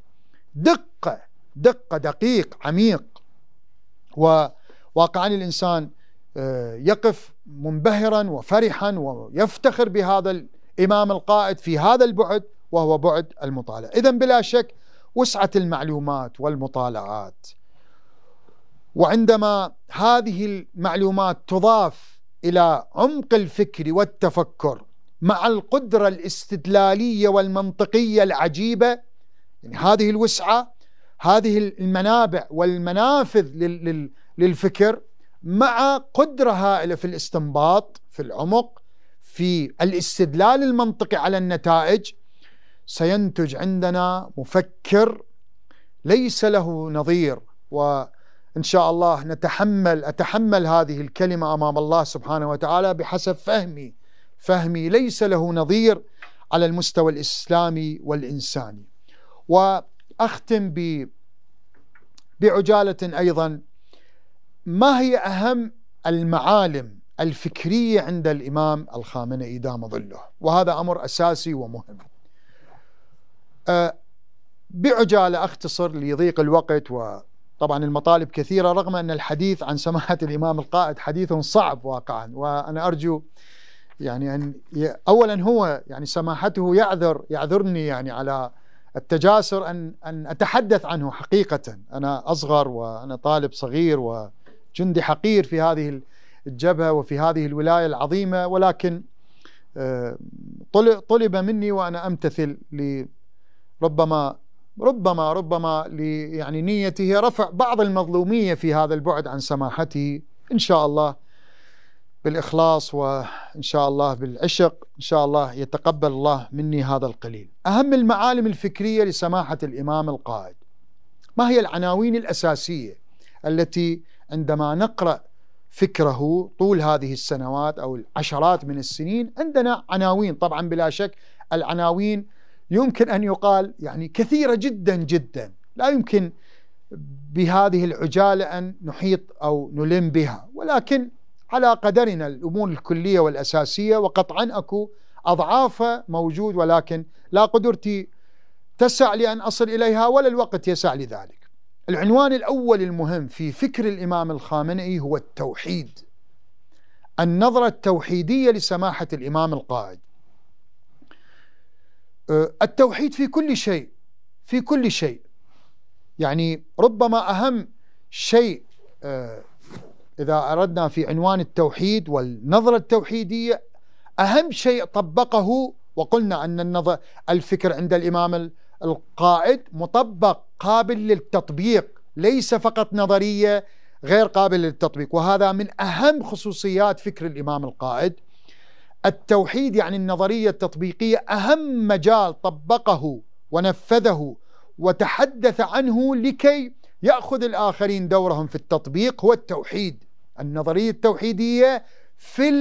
دقيق عميق. وواقعا الإنسان يقف منبهرا وفرحا ويفتخر بهذا الإمام القائد في هذا البعد، وهو بعد المطالعة. إذن بلا شك وسعة المعلومات والمطالعات، وعندما هذه المعلومات تضاف إلى عمق الفكر والتفكر مع القدرة الاستدلالية والمنطقية العجيبة، يعني هذه الوسعة، هذه المنابع والمنافذ للفكر، مع قدرة هائلة في الاستنباط، في العمق، في الاستدلال المنطقي على النتائج، سينتج عندنا مفكر ليس له نظير. وإن شاء الله أتحمل هذه الكلمة أمام الله سبحانه وتعالى بحسب فهمي ليس له نظير على المستوى الإسلامي والإنساني. وأختم بعجالة أيضا، ما هي أهم المعالم الفكرية عند الإمام الخامنئي دام ظله؟ وهذا أمر أساسي ومهم. بعجالة أختصر لضيق الوقت، وطبعا المطالب كثيرة، رغم أن الحديث عن سماحة الإمام القائد حديث صعب واقعا. وأنا أرجو يعني أن أولا هو يعني سماحته يعذرني يعني على التجاسر أن أتحدث عنه. حقيقة أنا أصغر، وأنا طالب صغير وجندي حقير في هذه الجبهة وفي هذه الولاية العظيمة، ولكن طلب مني وأنا أمتثل ربما يعني نيته رفع بعض المظلومية في هذا البعد عن سماحته، إن شاء الله بالإخلاص وإن شاء الله بالعشق، إن شاء الله يتقبل الله مني هذا القليل. أهم المعالم الفكرية لسماحة الإمام القائد، ما هي العناوين الأساسية التي عندما نقرأ فكره طول هذه السنوات أو العشرات من السنين، عندنا عناوين. طبعا بلا شك العناوين يمكن أن يقال يعني كثيرة جدا جدا، لا يمكن بهذه العجالة أن نحيط أو نلم بها، ولكن على قدرنا الأمور الكلية والأساسية، وقطعا أكو أضعاف موجود، ولكن لا قدرتي تسع لأن أصل إليها ولا الوقت يسع لذلك. العنوان الأول المهم في فكر الإمام الخامنئي هو التوحيد، النظرة التوحيدية لسماحة الإمام القائد. التوحيد في كل شيء، يعني ربما أهم شيء إذا أردنا في عنوان التوحيد والنظرة التوحيدية، أهم شيء طبقه، وقلنا أن الفكر عند الإمام القائد مطبق قابل للتطبيق، ليس فقط نظرية غير قابل للتطبيق، وهذا من أهم خصوصيات فكر الإمام القائد. التوحيد يعني النظرية التطبيقية، أهم مجال طبقه ونفذه وتحدث عنه لكي يأخذ الآخرين دورهم في التطبيق هو التوحيد، النظرية التوحيدية في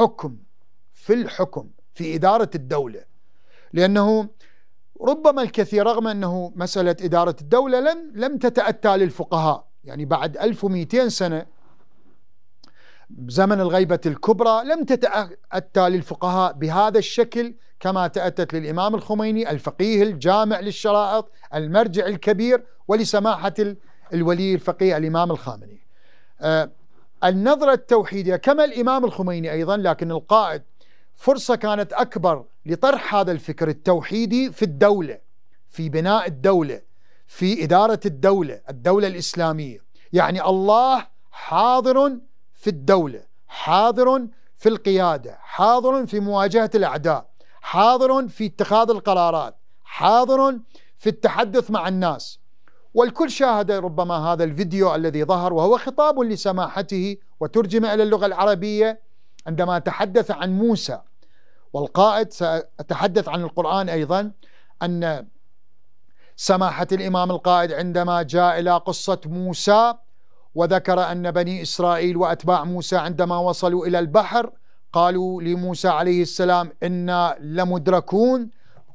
الحكم في إدارة الدولة. لأنه ربما الكثير، رغم أنه مسألة إدارة الدولة لم تتأتى للفقهاء، يعني بعد 1200 سنة زمن الغيبة الكبرى لم تتأتى للفقهاء بهذا الشكل كما تأتت للإمام الخميني الفقيه الجامع للشرائط المرجع الكبير، ولسماحة الولي الفقيه الإمام الخامنئي. النظرة التوحيدية كما الإمام الخميني أيضا، لكن القائد فرصة كانت أكبر لطرح هذا الفكر التوحيدي في الدولة، في بناء الدولة، في إدارة الدولة الإسلامية. يعني الله حاضر في الدولة، حاضر في القيادة، حاضر في مواجهة الأعداء، حاضر في اتخاذ القرارات، حاضر في التحدث مع الناس. والكل شاهد ربما هذا الفيديو الذي ظهر وهو خطاب لسماحته وترجم إلى اللغة العربية عندما تحدث عن موسى. والقائد سأتحدث عن القرآن أيضا، أن سماحة الإمام القائد عندما جاء إلى قصة موسى وذكر أن بني إسرائيل وأتباع موسى عندما وصلوا إلى البحر قالوا لموسى عليه السلام إنا لمدركون،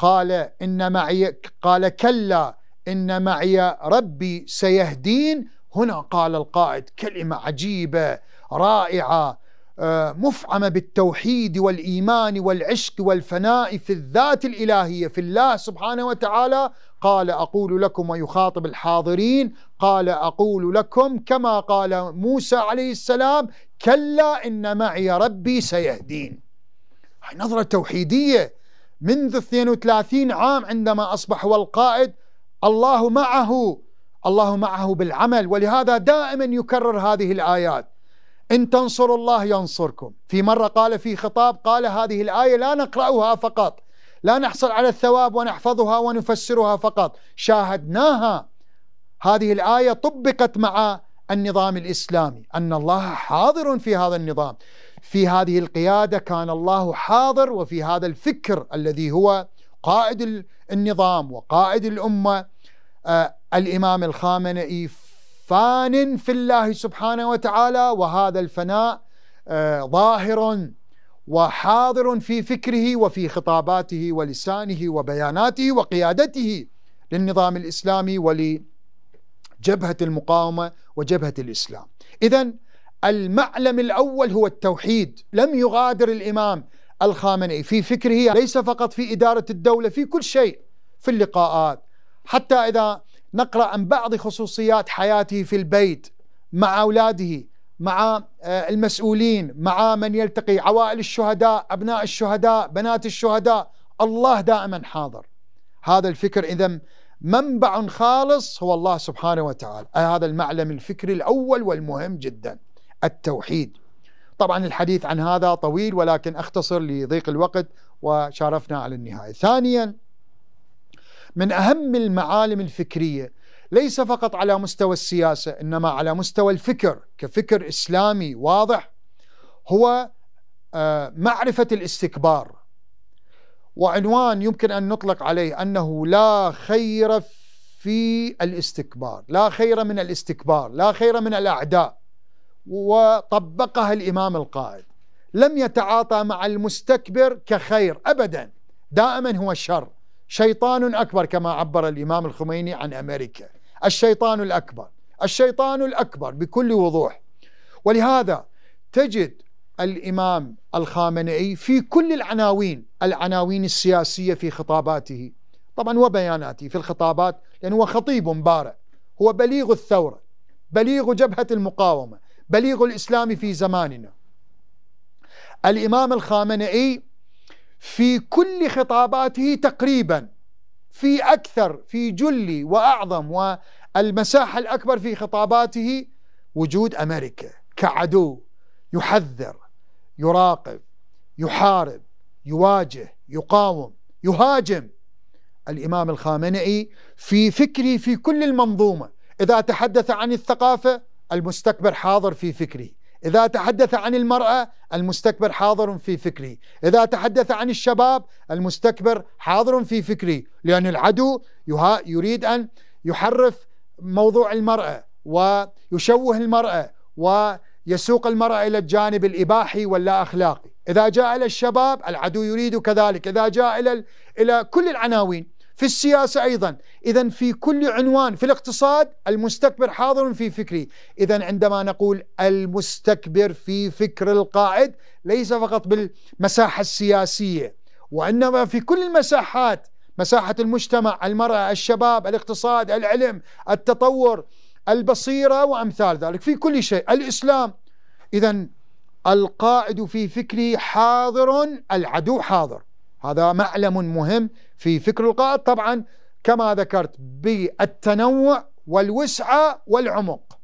قال كلا إن معي ربي سيهدين. هنا قال القائد كلمة عجيبة رائعة مفعمة بالتوحيد والإيمان والعشق والفناء في الذات الإلهية في الله سبحانه وتعالى. قال أقول لكم، ويخاطب الحاضرين، قال أقول لكم كما قال موسى عليه السلام كلا إن معي ربي سيهدين. هاي نظرة توحيدية منذ 32 عام عندما أصبح هو القائد. الله معه بالعمل، ولهذا دائما يكرر هذه الآيات: إن تنصروا الله ينصركم. في مرة قال في خطاب، قال هذه الآية لا نقرأها فقط، لا نحصل على الثواب ونحفظها ونفسرها فقط، شاهدناها. هذه الآية طبقت مع النظام الإسلامي، أن الله حاضر في هذا النظام، في هذه القيادة كان الله حاضر، وفي هذا الفكر الذي هو قائد النظام وقائد الأمة الإمام الخامنئي فان في الله سبحانه وتعالى، وهذا الفناء ظاهر وحاضر في فكره وفي خطاباته ولسانه وبياناته وقيادته للنظام الإسلامي ولجبهة المقاومة وجبهة الإسلام. إذن المعلم الأول هو التوحيد. لم يغادر الإمام الخامنئي في فكره، ليس فقط في إدارة الدولة، في كل شيء، في اللقاءات، حتى إذا نقرأ عن بعض خصوصيات حياته في البيت مع أولاده، مع المسؤولين، مع من يلتقي، عوائل الشهداء، أبناء الشهداء، بنات الشهداء، الله دائما حاضر. هذا الفكر إذا منبع خالص هو الله سبحانه وتعالى. هذا المعلم الفكري الأول والمهم جدا، التوحيد. طبعا الحديث عن هذا طويل، ولكن أختصر لضيق الوقت وشارفنا على النهاية. ثانيا، من أهم المعالم الفكرية ليس فقط على مستوى السياسة، إنما على مستوى الفكر كفكر إسلامي واضح، هو معرفة الاستكبار. وعنوان يمكن أن نطلق عليه أنه لا خير في الاستكبار، لا خير من الاستكبار، لا خير من الأعداء. وطبقها الإمام القائد، لم يتعاطى مع المستكبر كخير أبدا، دائما هو الشر، شيطان أكبر كما عبر الإمام الخميني عن أمريكا، الشيطان الأكبر، الشيطان الأكبر بكل وضوح. ولهذا تجد الإمام الخامنئي في كل العناوين السياسية في خطاباته طبعا وبياناته في الخطابات، لأنه هو خطيب بارع، هو بليغ الثورة، بليغ جبهة المقاومة، بليغ الإسلام في زماننا. الإمام الخامنئي في كل خطاباته تقريبا، في جل وأعظم والمساحة الأكبر في خطاباته وجود أمريكا كعدو، يحذر، يراقب، يحارب، يواجه، يقاوم، يهاجم. الإمام الخامنئي في فكره في كل المنظومة، إذا تحدث عن الثقافة المستكبر حاضر في فكره، إذا تحدث عن المرأة المستكبر حاضر في فكره، إذا تحدث عن الشباب المستكبر حاضر في فكره، لأن العدو يريد أن يحرف موضوع المرأة ويشوه المرأة ويسوق المرأة إلى الجانب الإباحي واللا أخلاقي. إذا جاء إلى الشباب العدو يريد كذلك، إذا جاء إلى كل العناوين. في السياسة أيضا. إذن في كل عنوان، في الاقتصاد المستكبر حاضر في فكري. إذن عندما نقول المستكبر في فكر القائد ليس فقط بالمساحة السياسية، وإنما في كل المساحات، مساحة المجتمع، المرأة، الشباب، الاقتصاد، العلم، التطور، البصيرة وأمثال ذلك، في كل شيء، الإسلام. إذن القائد في فكري حاضر، العدو حاضر. هذا معلم مهم في فكر القائد، طبعا كما ذكرت بالتنوع والوسعة والعمق.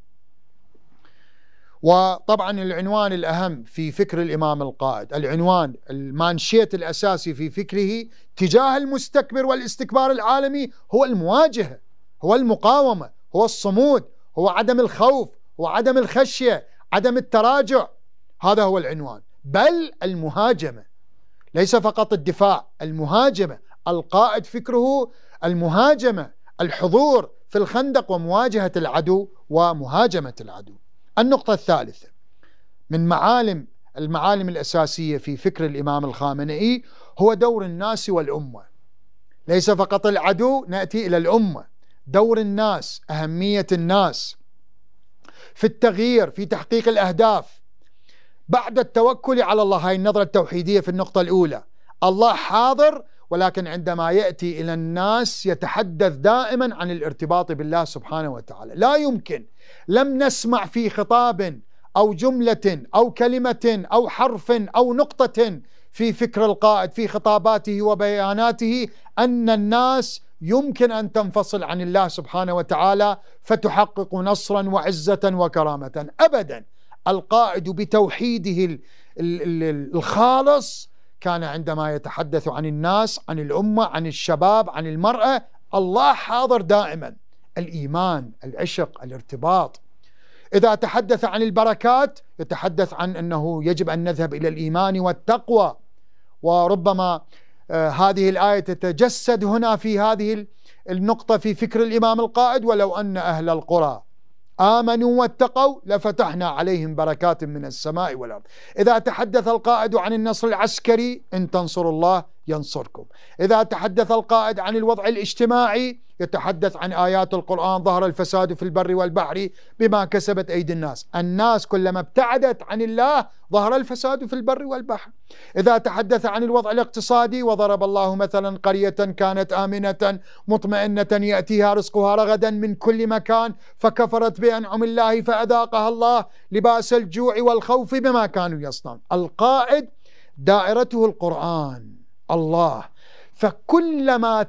وطبعا العنوان الأهم في فكر الإمام القائد، العنوان المانشيت الأساسي في فكره تجاه المستكبر والاستكبار العالمي هو المواجهة، هو المقاومة، هو الصمود، هو عدم الخوف، هو عدم الخشية، عدم التراجع. هذا هو العنوان، بل المهاجمة، ليس فقط الدفاع، المهاجمة. القائد فكره المهاجمة، الحضور في الخندق ومواجهة العدو ومهاجمة العدو. النقطة الثالثة من المعالم الأساسية في فكر الإمام الخامنئي هو دور الناس والأمة. ليس فقط العدو، نأتي إلى الأمة، دور الناس، أهمية الناس في التغيير، في تحقيق الأهداف بعد التوكل على الله. هاي النظرة التوحيدية في النقطة الأولى. الله حاضر، ولكن عندما يأتي إلى الناس يتحدث دائما عن الارتباط بالله سبحانه وتعالى. لا يمكن، لم نسمع في خطاب أو جملة أو كلمة أو حرف أو نقطة في فكر القائد في خطاباته وبياناته أن الناس يمكن أن تنفصل عن الله سبحانه وتعالى فتحقق نصرا وعزة وكرامة. أبدا. القائد بتوحيده الخالص كان عندما يتحدث عن الناس، عن الأمة، عن الشباب، عن المرأة، الله حاضر دائما. الإيمان، العشق، الارتباط. إذا تحدث عن البركات يتحدث عن أنه يجب أن نذهب إلى الإيمان والتقوى. وربما هذه الآية تتجسد هنا في هذه النقطة في فكر الإمام القائد: ولو أن أهل القرى آمنوا واتقوا لفتحنا عليهم بركات من السماء والأرض. إذا تحدث القائد عن النصر العسكري: إن تنصروا الله ينصركم. إذا تحدث القائد عن الوضع الاجتماعي يتحدث عن آيات القرآن: ظهر الفساد في البر والبحر بما كسبت أيدي الناس. الناس كلما ابتعدت عن الله ظهر الفساد في البر والبحر. إذا تحدث عن الوضع الاقتصادي: وضرب الله مثلا قرية كانت آمنة مطمئنة يأتيها رزقها رغدا من كل مكان فكفرت بأنعم الله فأذاقها الله لباس الجوع والخوف بما كانوا يصنعون. القائد دائرته القرآن، الله. فكلما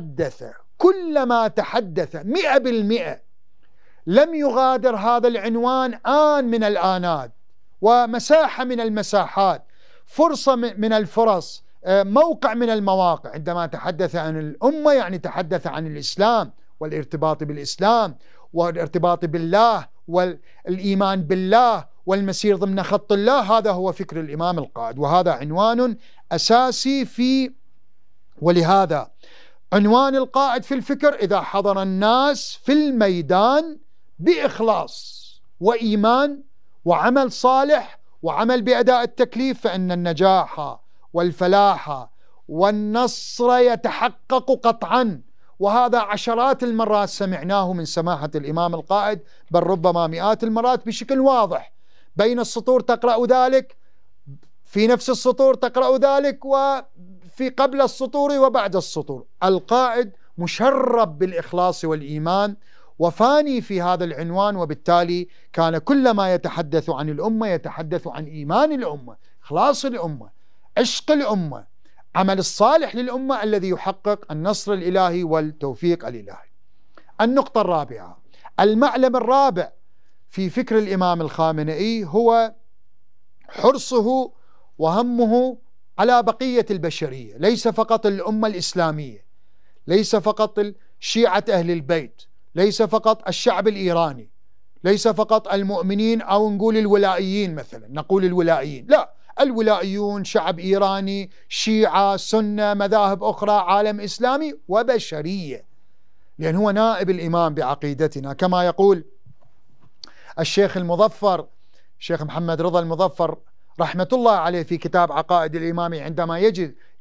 تحدث 100% لم يغادر هذا العنوان آن من الآنات ومساحة من المساحات، فرصة من الفرص، موقع من المواقع. عندما تحدث عن الأمة يعني تحدث عن الإسلام والارتباط بالإسلام والارتباط بالله والإيمان بالله والمسير ضمن خط الله. هذا هو فكر الإمام القائد، وهذا عنوان أساسي ولهذا عنوان القائد في الفكر: إذا حضر الناس في الميدان بإخلاص وإيمان وعمل صالح وعمل بأداء التكليف فإن النجاح والفلاح والنصر يتحقق قطعا. وهذا عشرات المرات سمعناه من سماحة الإمام القائد، بل ربما مئات المرات بشكل واضح. بين السطور تقرأ ذلك، في نفس السطور تقرأ ذلك، وفي قبل السطور وبعد السطور. القائد مشرب بالإخلاص والإيمان وفاني في هذا العنوان، وبالتالي كان كلما يتحدث عن الأمة يتحدث عن إيمان الأمة، إخلاص الأمة، عشق الأمة، عمل الصالح للأمة الذي يحقق النصر الإلهي والتوفيق الإلهي. النقطة الرابعة، المعلم الرابع في فكر الإمام الخامنئي هو حرصه وهمه على بقية البشرية، ليس فقط الأمة الإسلامية، ليس فقط شيعة أهل البيت، ليس فقط الشعب الإيراني، ليس فقط المؤمنين أو نقول الولائيين مثلا، نقول الولائيين، لا، الولائيون شعب إيراني، شيعة، سنة، مذاهب أخرى، عالم إسلامي وبشرية، لأن هو نائب الإمام بعقيدتنا. كما يقول الشيخ المظفر، الشيخ محمد رضا المظفر رحمة الله عليه في كتاب عقائد الإمامي، عندما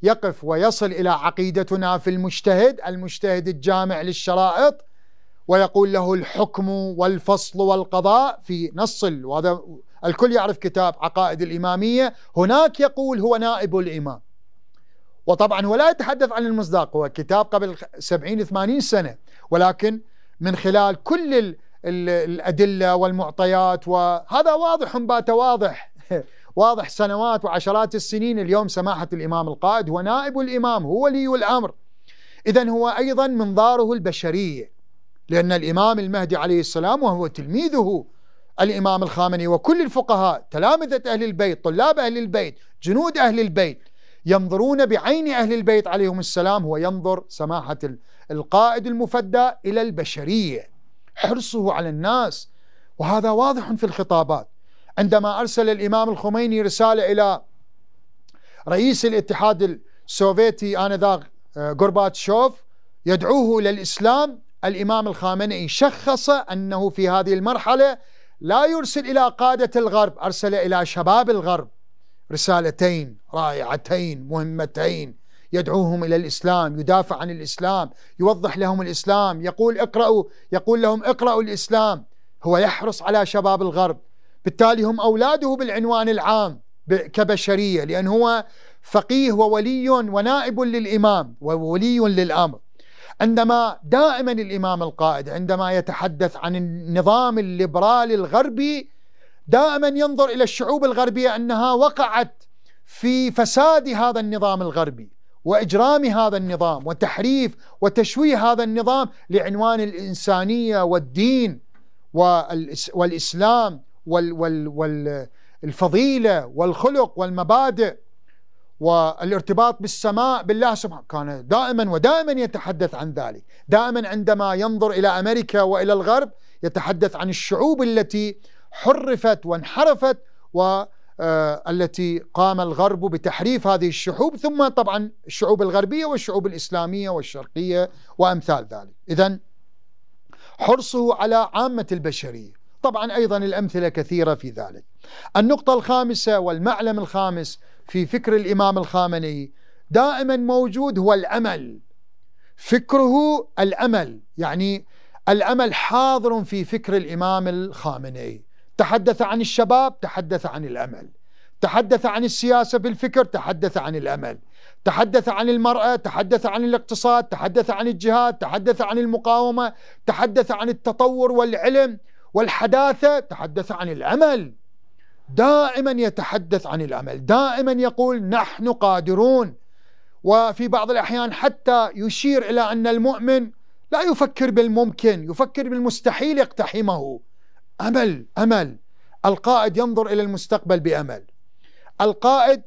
يقف ويصل إلى عقيدتنا في المجتهد الجامع للشرائط، ويقول له الحكم والفصل والقضاء في نص وهذا الكل يعرف كتاب عقائد الإمامية، هناك يقول هو نائب الإمام. وطبعا هو لا يتحدث عن المصداق، هو كتاب قبل 70-80 سنة، ولكن من خلال كل الأدلة والمعطيات، وهذا واضح بات واضح سنوات وعشرات السنين. اليوم سماحة الإمام القائد هو نائب الإمام، هو ولي الأمر. إذن هو أيضا منظاره البشرية، لأن الإمام المهدي عليه السلام وهو تلميذه الإمام الخامنئي وكل الفقهاء تلامذة أهل البيت، طلاب أهل البيت، جنود أهل البيت، ينظرون بعين أهل البيت عليهم السلام. هو ينظر سماحة القائد المفدى إلى البشرية، حرصه على الناس، وهذا واضح في الخطابات. عندما أرسل الإمام الخميني رسالة إلى رئيس الاتحاد السوفيتي آنذاك غورباتشوف يدعوه إلى الإسلام، الإمام الخامنئي شخص أنه في هذه المرحلة لا يرسل إلى قادة الغرب، أرسل إلى شباب الغرب رسالتين رائعتين مهمتين، يدعوهم إلى الإسلام، يدافع عن الإسلام، يوضح لهم الإسلام، يقول لهم اقرأوا الإسلام. هو يحرص على شباب الغرب، بالتالي هم أولاده بالعنوان العام كبشرية، لأن هو فقيه وولي ونائب للإمام وولي للأمر. عندما دائما الإمام القائد عندما يتحدث عن النظام الليبرالي الغربي دائما ينظر إلى الشعوب الغربية أنها وقعت في فساد هذا النظام الغربي وإجرام هذا النظام وتحريف وتشويه هذا النظام لعنوان الإنسانية والدين والإسلام والفضيلة والخلق والمبادئ والارتباط بالسماء بالله سبحانه. كان دائما يتحدث عن ذلك. دائما عندما ينظر إلى أمريكا وإلى الغرب يتحدث عن الشعوب التي حرفت وانحرفت والتي قام الغرب بتحريف هذه الشعوب، ثم طبعا الشعوب الغربية والشعوب الإسلامية والشرقية وأمثال ذلك. إذن حرصه على عامة البشرية. طبعا أيضا الأمثلة كثيرة في ذلك. النقطة الخامسة والمعلم الخامس في فكر الإمام الخامنئي دائما موجود هو الأمل. فكره الأمل، يعني الأمل حاضر في فكر الإمام الخامنئي. تحدث عن الشباب، تحدث عن الأمل. تحدث عن السياسة بالفكر، تحدث عن الأمل. تحدث عن المرأة، تحدث عن الاقتصاد، تحدث عن الجهاد، تحدث عن المقاومة، تحدث عن التطور والعلم والحداثة، تحدث عن الأمل. دائما يتحدث عن الأمل، دائما يقول نحن قادرون. وفي بعض الأحيان حتى يشير إلى أن المؤمن لا يفكر بالممكن، يفكر بالمستحيل يقتحمه. أمل. القائد ينظر إلى المستقبل بأمل. القائد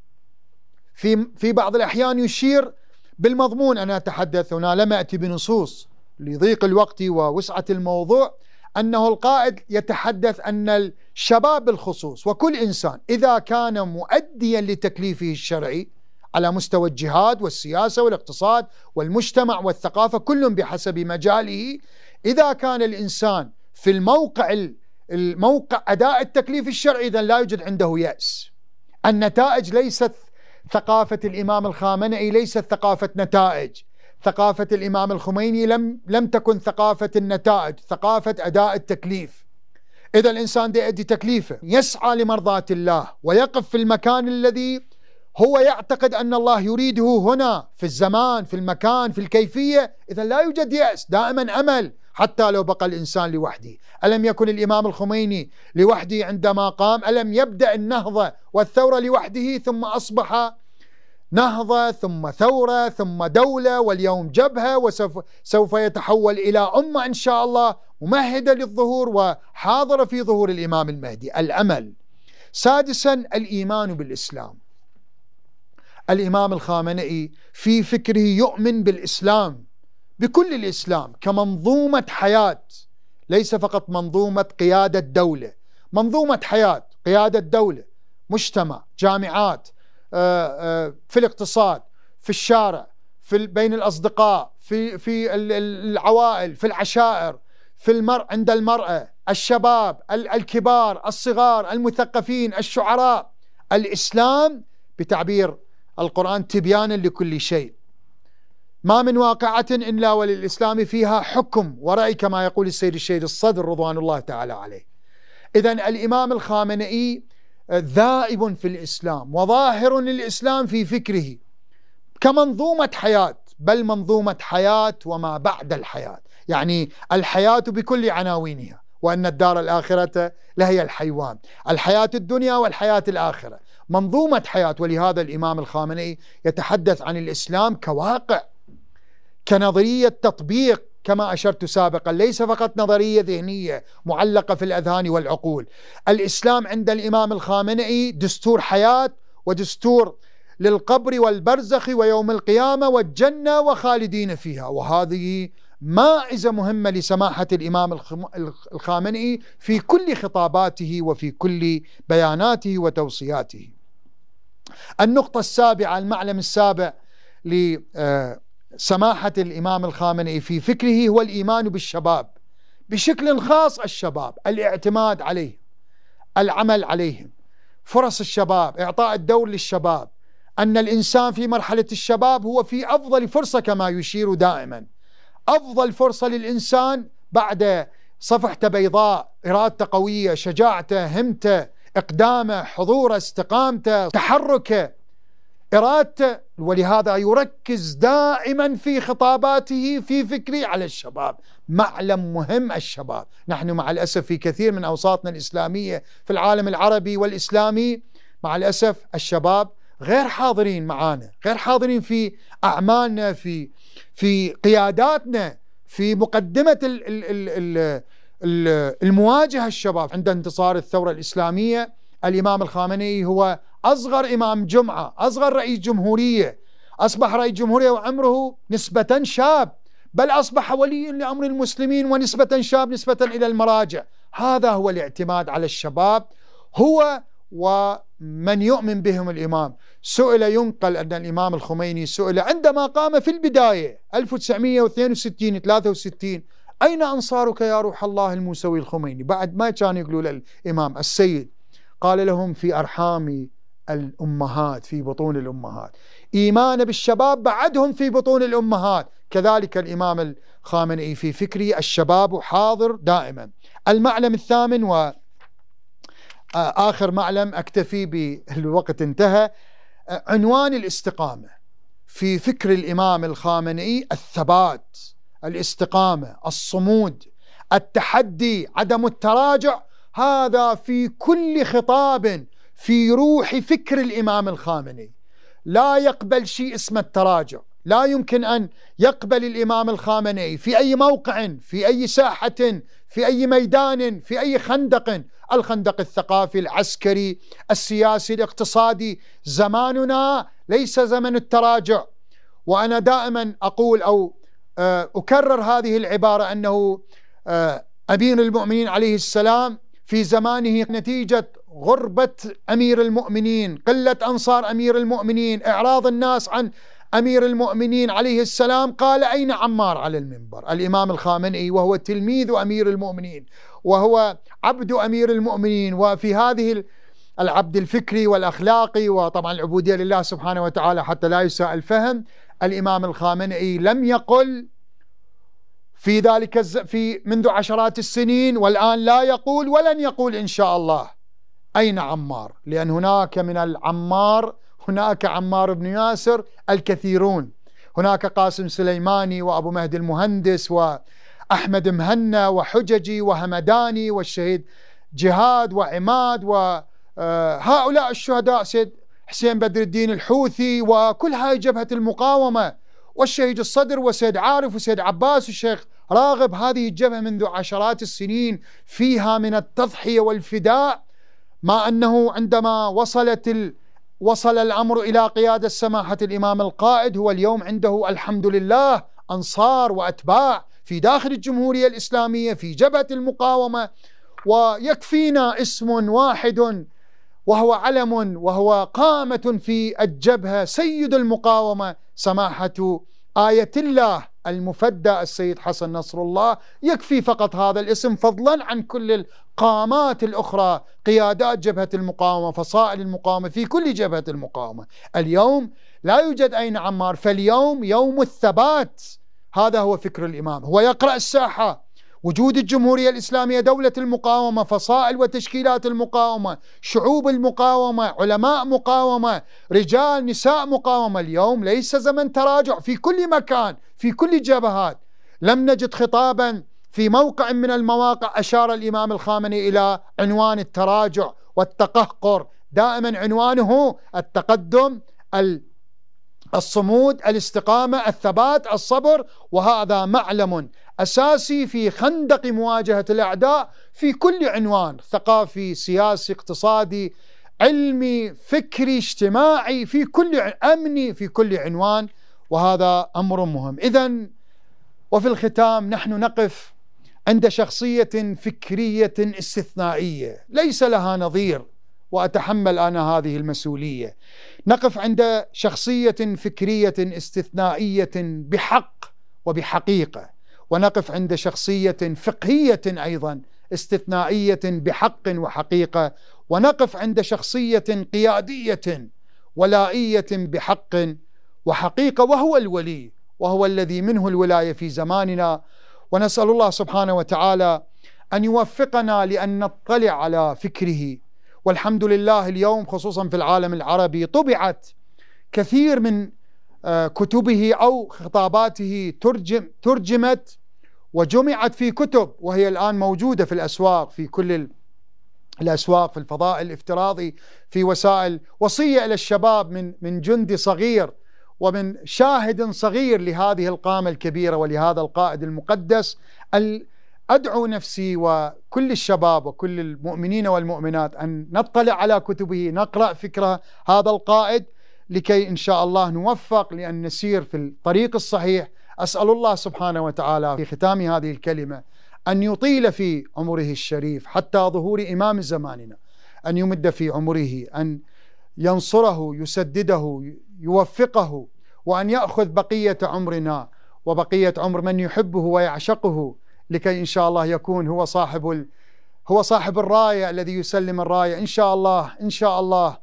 في بعض الأحيان يشير بالمضمون. أنا أتحدث هنا، لم أتي بنصوص لضيق الوقت ووسعة الموضوع، أنه القائد يتحدث أن الشباب بالخصوص وكل إنسان إذا كان مؤديا لتكليفه الشرعي على مستوى الجهاد والسياسة والاقتصاد والمجتمع والثقافة كل بحسب مجاله، إذا كان الإنسان في الموقع أداء التكليف الشرعي إذن لا يوجد عنده يأس. النتائج ليست ثقافة الإمام الخامنئي، ليست ثقافة نتائج. ثقافة الإمام الخميني لم تكن ثقافة النتائج، ثقافة أداء التكليف. إذا الإنسان يؤدي تكليفه يسعى لمرضاة الله ويقف في المكان الذي هو يعتقد أن الله يريده هنا، في الزمان، في المكان، في الكيفية، إذا لا يوجد يأس، دائما أمل حتى لو بقى الإنسان لوحده. ألم يكن الإمام الخميني لوحده عندما قام؟ ألم يبدأ النهضة والثورة لوحده ثم أصبح نهضة ثم ثورة ثم دولة واليوم جبهة وسوف يتحول إلى أمة إن شاء الله ممهدة للظهور وحاضرة في ظهور الإمام المهدي. الأمل. سادسا الإيمان بالإسلام. الإمام الخامنئي في فكره يؤمن بالإسلام، بكل الإسلام كمنظومة حياة، ليس فقط منظومة قيادة دولة، منظومة حياة، قيادة دولة، مجتمع، جامعات، في الاقتصاد، في الشارع، بين الأصدقاء، في العوائل، في العشائر، عند المرأة، الشباب، الكبار، الصغار، المثقفين، الشعراء. الإسلام بتعبير القرآن تبيانا لكل شيء، ما من واقعة إلا وللإسلام فيها حكم ورأي كما يقول السيد الشهيد الصدر رضوان الله تعالى عليه. إذن الإمام الخامنئي ذائب في الإسلام وظاهر للإسلام في فكره كمنظومة حياة، بل منظومة حياة وما بعد الحياة، يعني الحياة بكل عناوينها، وأن الدار الآخرة لهي الحيوان، الحياة الدنيا والحياة الآخرة منظومة حياة. ولهذا الإمام الخامنئي يتحدث عن الإسلام كواقع، كنظرية تطبيق كما أشرت سابقا، ليس فقط نظرية ذهنية معلقة في الأذهان والعقول. الإسلام عند الإمام الخامنئي دستور حياة ودستور للقبر والبرزخ ويوم القيامة والجنة وخالدين فيها. وهذه مائزة مهمة لسماحة الإمام الخامنئي في كل خطاباته وفي كل بياناته وتوصياته. النقطة السابعة، المعلم السابع لسماحة الإمام الخامنئي في فكره هو الإيمان بالشباب، بشكل خاص الشباب، الاعتماد عليه، العمل عليهم، فرص الشباب، إعطاء الدور للشباب، أن الإنسان في مرحلة الشباب هو في أفضل فرصة كما يشير دائما، أفضل فرصة للإنسان بعد صفحته بيضاء، إرادته قوية، شجاعته، همته، إقدامه، حضوره، استقامته، تحركه، إرادته. ولهذا يركز دائما في خطاباته في فكره على الشباب، معلم مهم الشباب. نحن مع الأسف في كثير من أوساطنا الإسلامية في العالم العربي والإسلامي مع الأسف الشباب غير حاضرين معانا، غير حاضرين في أعمالنا، في قياداتنا، في مقدمة المواجهة. الشباب عند انتصار الثورة الإسلامية الإمام الخامنئي هو أصغر إمام جمعة، أصغر رئيس جمهورية، أصبح رئيس جمهورية وعمره نسبة شاب، بل أصبح وليا لأمر المسلمين ونسبة شاب نسبة إلى المراجع. هذا هو الاعتماد على الشباب، هو ومن يؤمن بهم الإمام. سئل، ينقل أن الإمام الخميني سئل عندما قام في البداية 1962-63 أين أنصارك يا روح الله الموسوي الخميني؟ بعد ما كان يقولوا للإمام السيد، قال لهم في أرحام الأمهات، في بطون الأمهات، إيمان بالشباب بعدهم في بطون الأمهات. كذلك الإمام الخامنئي في فكره الشباب حاضر دائما. المعلم الثامن وآخر معلم أكتفي بالوقت انتهى، عنوان الاستقامة. في فكر الإمام الخامنئي الثبات، الاستقامة، الصمود، التحدي، عدم التراجع، هذا في كل خطاب في روح فكر الإمام الخامنئي. لا يقبل شيء اسمه التراجع، لا يمكن أن يقبل الإمام الخامنئي في أي موقع، في أي ساحة، في أي ميدان، في أي خندق، الخندق الثقافي، العسكري، السياسي، الاقتصادي. زماننا ليس زمن التراجع. وأنا دائما أقول أو أكرر هذه العبارة أنه أمير المؤمنين عليه السلام في زمانه نتيجة غربة أمير المؤمنين، قلة أنصار أمير المؤمنين، إعراض الناس عن أمير المؤمنين عليه السلام، قال أين عمار على المنبر؟ الإمام الخامنئي وهو تلميذ أمير المؤمنين وهو عبد أمير المؤمنين، وفي هذه العبد الفكري والأخلاقي وطبعا العبودية لله سبحانه وتعالى حتى لا يساء الفهم، الإمام الخامنئي لم يقل في ذلك في منذ عشرات السنين، والآن لا يقول ولن يقول إن شاء الله أين عمار، لأن هناك من العمار، هناك عمار بن ياسر الكثيرون، هناك قاسم سليماني وأبو مهدي المهندس وأحمد مهنا وحججي وهمداني والشهيد جهاد وعماد وهؤلاء الشهداء، سيد حسين بدر الدين الحوثي وكل هاي جبهة المقاومة، والشهيد الصدر وسيد عارف وسيد عباس والشيخ راغب. هذه الجبهة منذ عشرات السنين فيها من التضحية والفداء، ما أنه عندما وصل الأمر إلى قيادة سماحة الإمام القائد هو اليوم عنده الحمد لله أنصار وأتباع في داخل الجمهورية الإسلامية في جبهة المقاومة. ويكفينا اسم واحد وهو علم وهو قامة في الجبهة، سيد المقاومة سماحة آية الله المفدى السيد حسن نصر الله. يكفي فقط هذا الاسم فضلا عن كل القامات الأخرى، قيادات جبهة المقاومة، فصائل المقاومة في كل جبهة المقاومة. اليوم لا يوجد أين عمار، فاليوم يوم الثبات. هذا هو فكر الإمام. هو يقرأ الساحة، وجود الجمهورية الإسلامية، دولة المقاومة، فصائل وتشكيلات المقاومة، شعوب المقاومة، علماء مقاومة، رجال نساء مقاومة. اليوم ليس زمن تراجع في كل مكان، في كل الجبهات. لم نجد خطابا في موقع من المواقع أشار الإمام الخامنئي إلى عنوان التراجع والتقهقر. دائما عنوانه التقدم، الصمود، الاستقامة، الثبات، الصبر. وهذا معلم أساسي في خندق مواجهة الأعداء في كل عنوان، ثقافي، سياسي، اقتصادي، علمي، فكري، اجتماعي، في كل أمني، في كل عنوان. وهذا أمر مهم. إذن وفي الختام نحن نقف عند شخصية فكرية استثنائية ليس لها نظير، وأتحمل أنا هذه المسؤولية. نقف عند شخصية فكرية استثنائية بحق وبحقيقة، ونقف عند شخصية فقهية أيضا استثنائية بحق وحقيقة، ونقف عند شخصية قيادية ولائية بحق وحقيقة، وهو الولي، وهو الذي منه الولاية في زماننا. ونسأل الله سبحانه وتعالى أن يوفقنا لأن نطلع على فكره. والحمد لله اليوم خصوصا في العالم العربي طبعت كثير من كتبه أو خطاباته ترجمت وجمعت في كتب، وهي الآن موجودة في الأسواق، في كل الأسواق، في الفضاء الافتراضي، في وسائل. وصية إلى الشباب من جندي صغير ومن شاهد صغير لهذه القامة الكبيرة ولهذا القائد المقدس. أدعو نفسي وكل الشباب وكل المؤمنين والمؤمنات أن نطلع على كتبه، نقرأ فكرة هذا القائد، لكي إن شاء الله نوفق لأن نسير في الطريق الصحيح. أسأل الله سبحانه وتعالى في ختام هذه الكلمة أن يطيل في عمره الشريف حتى ظهور إمام زماننا، أن يمد في عمره، أن ينصره، يسدده، يوفقه، وأن يأخذ بقية عمرنا وبقية عمر من يحبه ويعشقه، لكي إن شاء الله يكون هو صاحب الراية الذي يسلم الراية إن شاء الله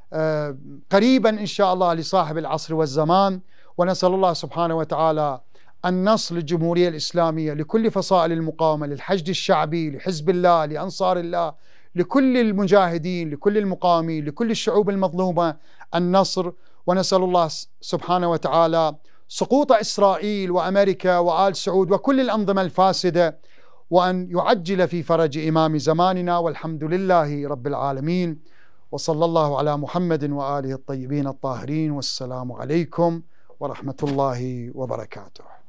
قريبا إن شاء الله لصاحب العصر والزمان. ونسأل الله سبحانه وتعالى النصر للجمهورية الإسلامية، لكل فصائل المقاومة، للحشد الشعبي، لحزب الله، لأنصار الله، لكل المجاهدين، لكل المقاومين، لكل الشعوب المظلومة النصر. ونسأل الله سبحانه وتعالى سقوط إسرائيل وأمريكا وآل سعود وكل الأنظمة الفاسدة، وأن يعجل في فرج إمام زماننا. والحمد لله رب العالمين، وصلى الله على محمد وآله الطيبين الطاهرين، والسلام عليكم ورحمة الله وبركاته.